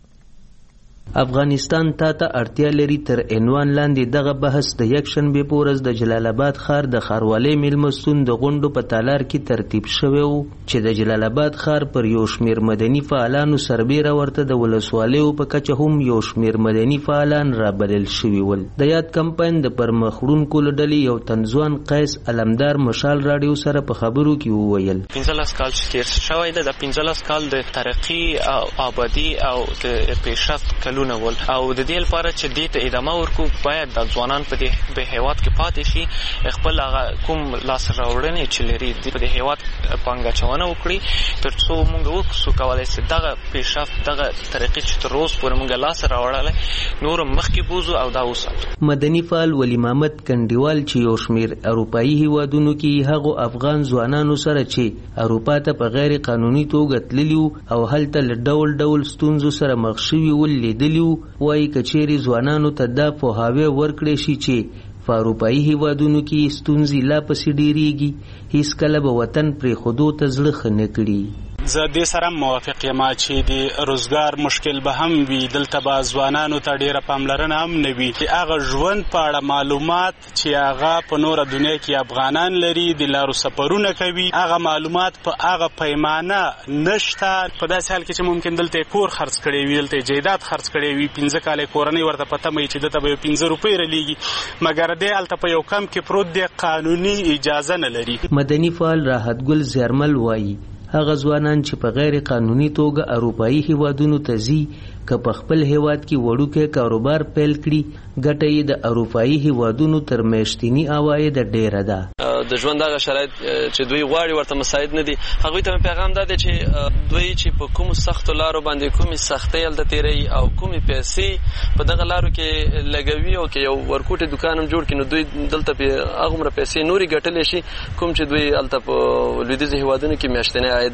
افغانستان تا ته اړتیا لري تر عنوان لاندې دغه بحث د یک شنبې په ورځ د جلال آباد ښار د ښاروالۍ میلمستون د غونډو په تالار کې ترتیب شوی و چې د جلال آباد ښار پر یو شمېر مدني فعالانو سربیره ورته د ولسوالیو په کچه هم یو شمېر مدني فعالان رابلل شوي ول. د یاد کمپاین د پرمخ وړونکو له ډلې یو تنځوان قیس علمدار مشال راډیو سره په خبرو کې وویل پنځلس کال چې تېر شوی دی د پنځلس کال د ترقي او آبادي او د پیشرفت ول او د دې لپاره چې دې ته ادامه ورکو باید د ځوانان په دې په هیواد کې پاتې شي خپل هغه کوم لاس راوړنې چې لري په دې هیواد پانګه چونه وکړي تر څو موږ وکړو کولای شي دغه پیشرفت دغه طریقې چې تر اوسه پورې موږ لاس راوړل نور مخکې بوزو او دا وساتو. مدني فعال ولی محمد کنډیوال چې یو شمیر اروپایي هیوادونو کې هغه افغان ځوانانو سره چې اروپا ته په غیر قانوني توګه تللی او هلته له ډول ډول ستونزو سره مخ شوي ول لیدلی وایي کچېرې ځوانانو ته دا پوهاوی ورکړی شي چې په اروپایي هیوادونو کې ستونزې لا پسې ډېرېږي هیڅکله به وطن پرېښودو ته زړه ښه نه کړي. زه دې سره موافق یم چې د روزګار مشکل به هم وي دلته به ځوانانو ته ډېره پاملرنه هم نه وي چې هغه ژوند په اړه معلومات چې هغه په نوره دنیا کې افغانان لري د لارو سفرونه کوي هغه معلومات په هغه پیمانه نشته په داسې حال کې چې ممکن دلته کور خرڅ کړی وي دلته جایداد خرڅ کړی وي پنځه کاله کورنۍ ورته پته مې چې دلته به پنځه روپۍ رلیږي مګر دې هلته په یو کم کې پروت دی قانوني اجازه نه لري. مدني فعال راحت ګل زیارمل وایي هغه ځوانان چې په غیر قانوني توګه اروپایي هیوادونو ته ځي که په خپل هیواد کې وړوکی کاروبار پیل کړي ګټه یې د اروپایي هیوادونو تر میاشتني عواید ډیره ده. د ژوند هغه شرایط چې دوی غواړي ورته مساعد نه دي هغوی ته پیغام دا دی چې دوی چې په کومو سختو لارو باندې کومې سختۍ هلته تېروي او کومې پیسې په دغه لارو کې لګوي او که یو ورکوټي دوکان هم جوړ کړي نو دوی دلته هغومره پیسې نورې ګټلی شي کوم چې دوی هلته په لویدیځو هیوادونو کې میاشتنی عاید دی.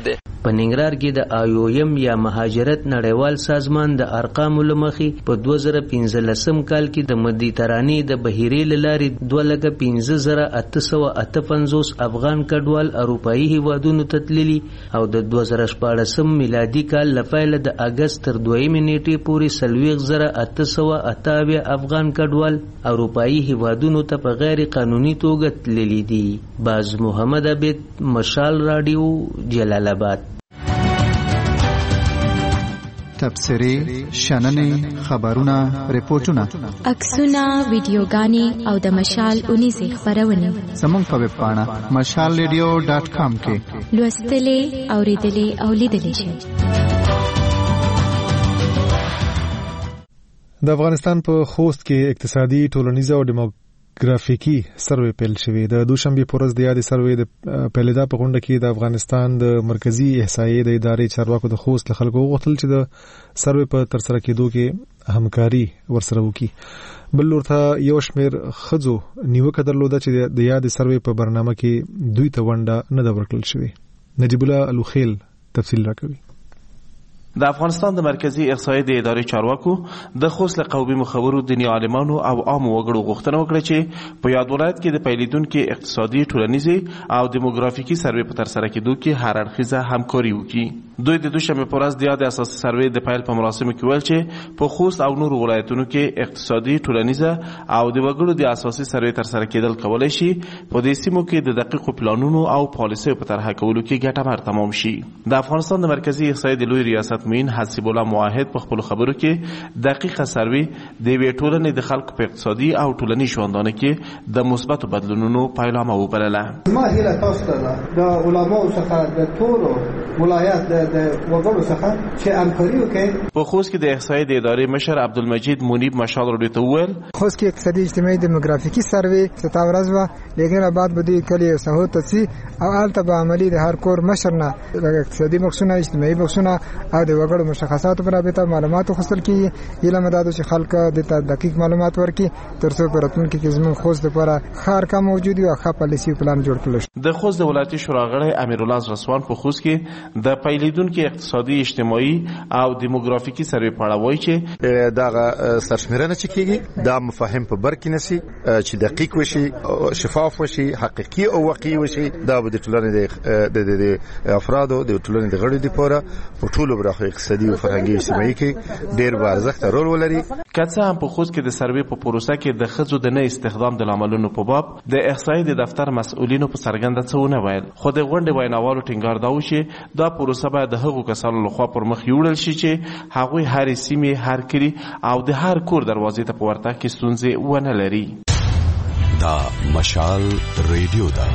په ننګرهار کې د آیویم یا مهاجرت نړیوال سازمان د ارقامو له مخې په دوه زره پنځلسم کال کې د مدیترانې د بحیرې له لارې دوه لکه پنځه زره اته سوه اته پنځوس افغان کډوال اروپایي هیوادونو ته تللي او د دوه زره شپاړسم میلادي کال له پیله د اګست تر دویمې نیټې پورې څلوېښت زره اته سوه اته اویا افغان کډوال اروپایي هیوادونو ته په غیر قانوني توګه تللي دي. باز محمد عبید، مشال رادیو، جلال آباد. تبصرې، شننې، خبرونه، ریپورتونه، عکسونه، ویډیوګانې او د مشال اونیزې خپرونې زموږ په ویب پاڼه مشال ریډیو ډاټ کام کې لوستلې، اورېدلې او لیدلې شئ. د افغانستان په خوست کې اقتصادي، ټولنیز او ډیموګرافیکي سروې پیل شوې. د دوشنبه په ورځ د یادې سروې د پیلېدا په غونډه کې د افغانستان د مرکزی احصایې د ادارې چارواکو د خوست له خلکو وغوښتل چې د سروې په ترسره کېدو کې همکاري ورسره وکړي. بل لور ته یو شمېر ښځو نیوکه درلوده چې د یادې سروې په برنامه کې دوی ته ونډه نه ده ورکړل شوې. نجیب الله الوخیل تفصیل راکوي. د افغانستان د مرکزی احصایې د ادارې چارواکو د خوست له قومي مخورو، دیني عالمانو او عامو وګړو غوښتنه وکړه چې په یاد ولایت کې د پیلېدونکو اقتصادي، ټولنیزي او دیموګرافیکي سروې په ترسره کېدو کې هر اړخیزه همکاري وکړي. دوی د دوشنبه په ورځ د یاد اساسي سروې د پیل په مراسمو کې ویل چې په خوست او نورو ولایتونو کې اقتصادي، ټولنیزه او د وګړو د اساسي سروې ترسره کېدل کولای شي په دې سیمو کې د دقیقو پلانونو او پالیسیو په طرحه کولو کې ګټور تمام شي. د افغانستان د مرکزی احصایې د لوی ریاست مین حسیب الله موحد په خپل خبرو کې دقیقه سروې د یوې ټولنې د خلکو په اقتصادي او ټولنیز ژوندانه کې د مثبتو بدلونونو پیلامه وبلله. ما هیله تاسو ته د علماو څخه د ټولو ولایت د وګړو څخه چې همکاري وکړي. په خوست کې د احصایې د ادارې مشر عبدالمجید منیب مشال رادیو ته وویل خوست کې اقتصادي، اجتماعي، دیموګرافیکي سروې ستا ورځ وه، لیکن بعد به دوی کلی او سهو ته ځي او هلته به عملي د هر کور مشر نه اقتصادي بخشونه، اجتماعي بخشونه او د وګړو مشخصات پر رابطه معلومات خپل کیږي. علم دادو چې خلک د دقیق معلومات ورکړي ترڅو په راتلونکي کې زموږ خوست لپاره خار کا موجود وي او ښه پالیسي پلان جوړ کړل شي. د خوست د ولایتي شورا غړی امیرالله رسوان په خوست کې د پیلېدونکو اقتصادي، اجتماعي او دیموګرافیکي سروې په اړه وایي چې دغه سرشمېرنه چې کیږي دا مفاهیم په بر کې نشي چې دقیق وشي، شفاف وشي، حقیقي او واقعي وشي. دا به د ټولنې د افرادو د ټولنې د غړو لپاره په ټولو برخو اقتصادي او فرهنګي اجتماعي کې ډېر ارزښت رول ولري. که څه هم په خوست کې د سروې په پروسه کې د ښځو د نه استخدام د لاملونو په باب د احصایې د دفتر مسؤلینو په څرګنده څه ونه ویل، خو د غونډې ویناوالو ټینګار دا و چې دا پروسه باید د هغو کسانو لخوا پر مخ یوړل شي چې هغوی هرې سیمې، هر کلي او د هر کور دروازې ته په ورتګ کې ستونزې ونه لري. دا مشال ریډیو ده.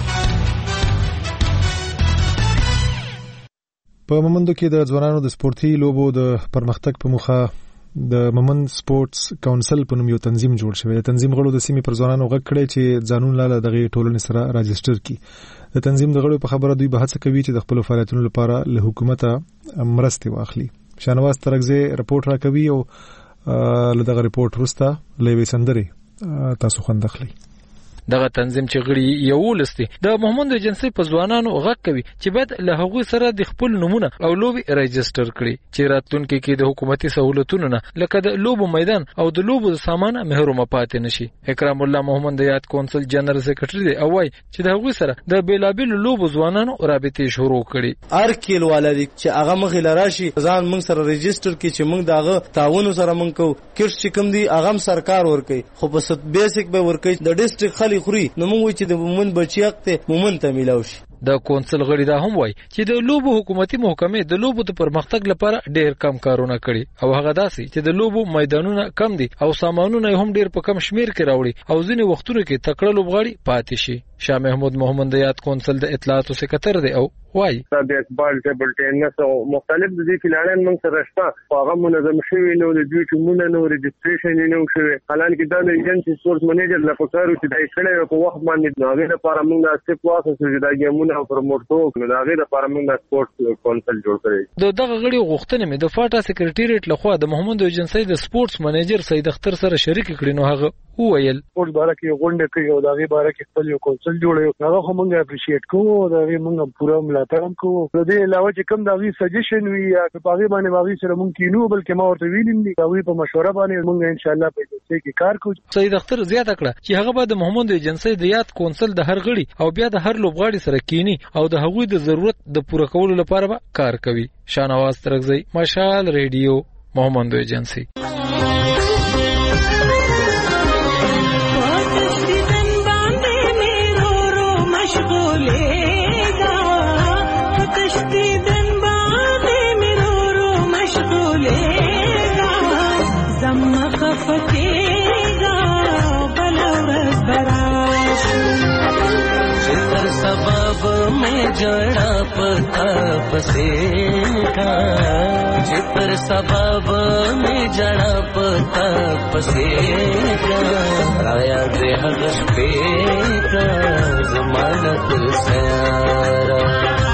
په مومندو کې د ځوانانو د سپورتي لوبو د پرمختګ په موخه د مومند سپورتس کونسل په نوم یو تنظیم جوړ شوی. د تنظیم غړو د سیمې پر ځوانانو غږ کړی چې ځانون لاله دغه ټولنې سره راجستر کړي. د تنظیم د غړو په خبره دوی به هڅه کوي چې د خپل فعالیتونو لپاره له حکومت مرستې واخلي. شانواز ترغزه رپورت راکوي او له دغه رپورت وروسته لوي سندري تاسو خوند اخلي. دغه تنظیم چې غړي یو لستي د محمد ایجنسی په ځوانانو غږ کوي چې باید له هغوی سره د خپل نمونه او لوبي ريجستر کړي چې راتلونکي کې د حکومتي سہولتونو نه لکه د لوبو میدان او د لوبو سامان محروم پاتې نشي. اکرام الله محمد یاد کونسل جنرال سیکریټری دی او وايي چې د هغوی سره د بیلابل لوبو ځوانانو رابطې شروع کړي. هر کیل والدي چې هغه مخې لراشي ځان موږ سره ريجستر کړي چې موږ دغه تعاون سره موږ کو کړ چې کوم دی هغه سرکار ورکي خو په بیسیک به ورکي د ډیسټریکټ خالي خوري نو موږ چې د مومن بچیاق ته مومن ته ملاوي شي. د کونسل غړي دا هم وایي چې د لوبو حکومتي محکمې د لوبو د پرمختګ لپاره ډېر کم کارونه کړي او هغه داسي چې د لوبو میدانونه کم دي او سامانونه هم ډېر په کم شمیر کې راوړي او ځینې وختونو کې تکړه لوبغاړي پاتې شي. شاه محمود محمد یاد کونسل د اطلاعاتو سکرټر دی او وایي د بیسبال، ټیبل ټینس او مختلف د دې کلانان موږ سره شته هغه منظم شوی نو د دوی چمونه نو ريجستریشن نه شوی. حالانکه دا د ایجنسی سپورت منیجر له پکارو چې دای کړي په وخت باندې ناغې لپاره موږ د سټیپ واسه چې دا ګیمونه پروموټ کوو نو هغه لپاره موږ د سپورت کونسل جوړ کړی. د دغه غړي غوښتنې مې د فاټا سکرټریټ لخوا د محمد ایجنسی د سپورتس منیجر سید اختر سره شریک کړي نو هغه وویل ټول باره کې غونډه کوي او دغه باره کې خپل یو کونسل جوړوي هغه هم موږ اپریشیټ کوو او دغه موږ پوره ملاتړ کوو د دې علاوه چې کوم دغه سجیشن وي یا په هغه باندې واغې سره موږ کینو بلکې ما ورته ویلم دي هغه په مشوره باندې موږ ان شاء الله په دې کې کار کوو. سید اختر زیاته کړه چې هغه به د محمد ایجنسی د یاد کونسل د هر غړي او بیا د هر لوبغاړي سره کینی او د هغوی د ضرورت د پوره کولو لپاره به کار کوي. شانواز ترغزی، مشال ریډیو، محمد ایجنسی. जड़ा पता पसेगा जिपर सबब में जड़ा पता पसेगा आया दे हगश पे का जमानत सारा